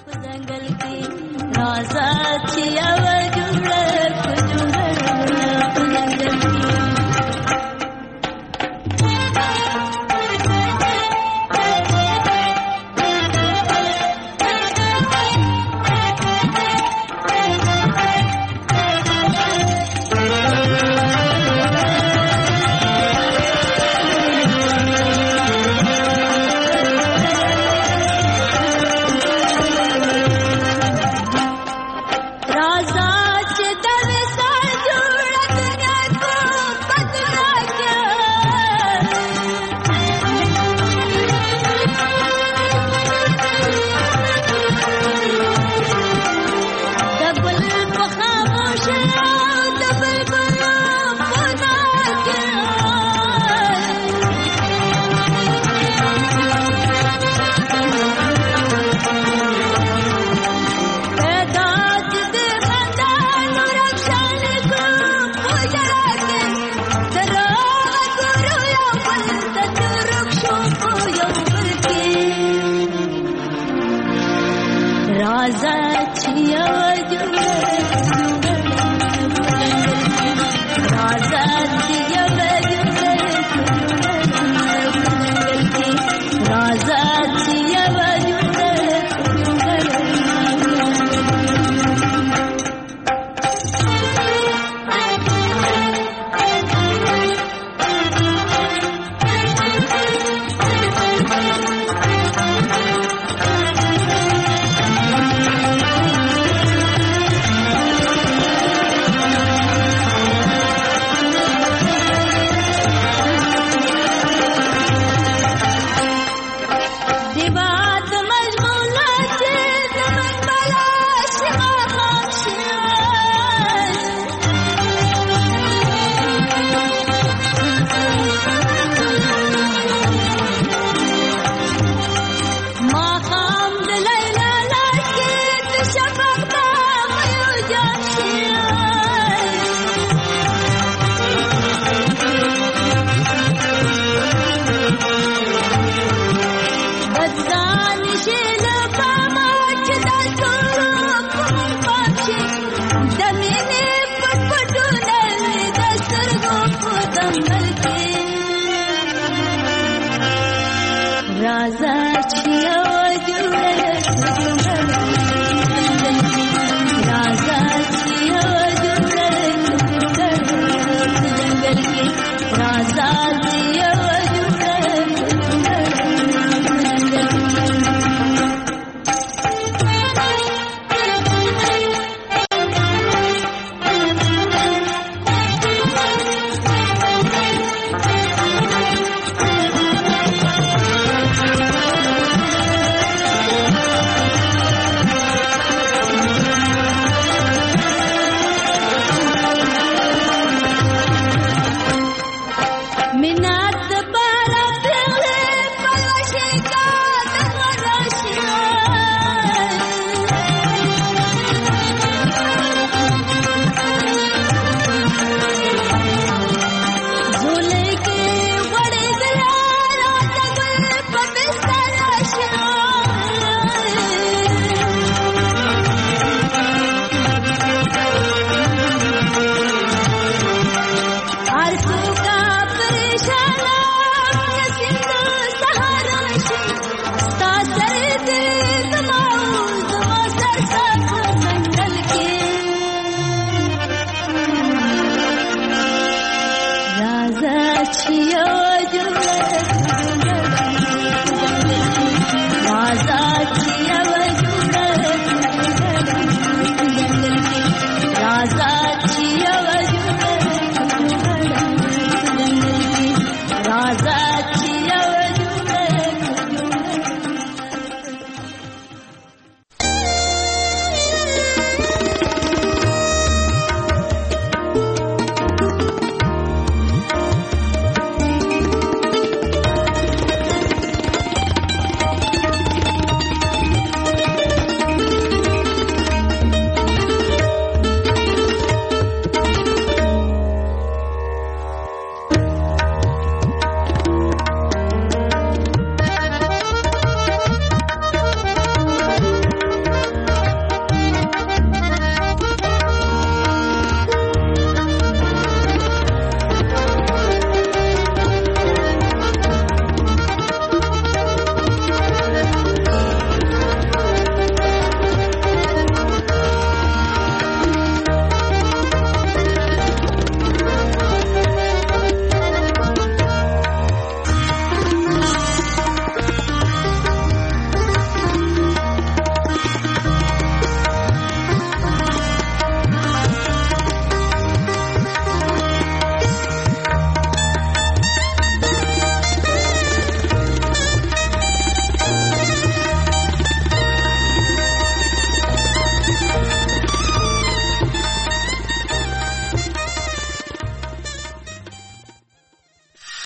Raza chiyo jure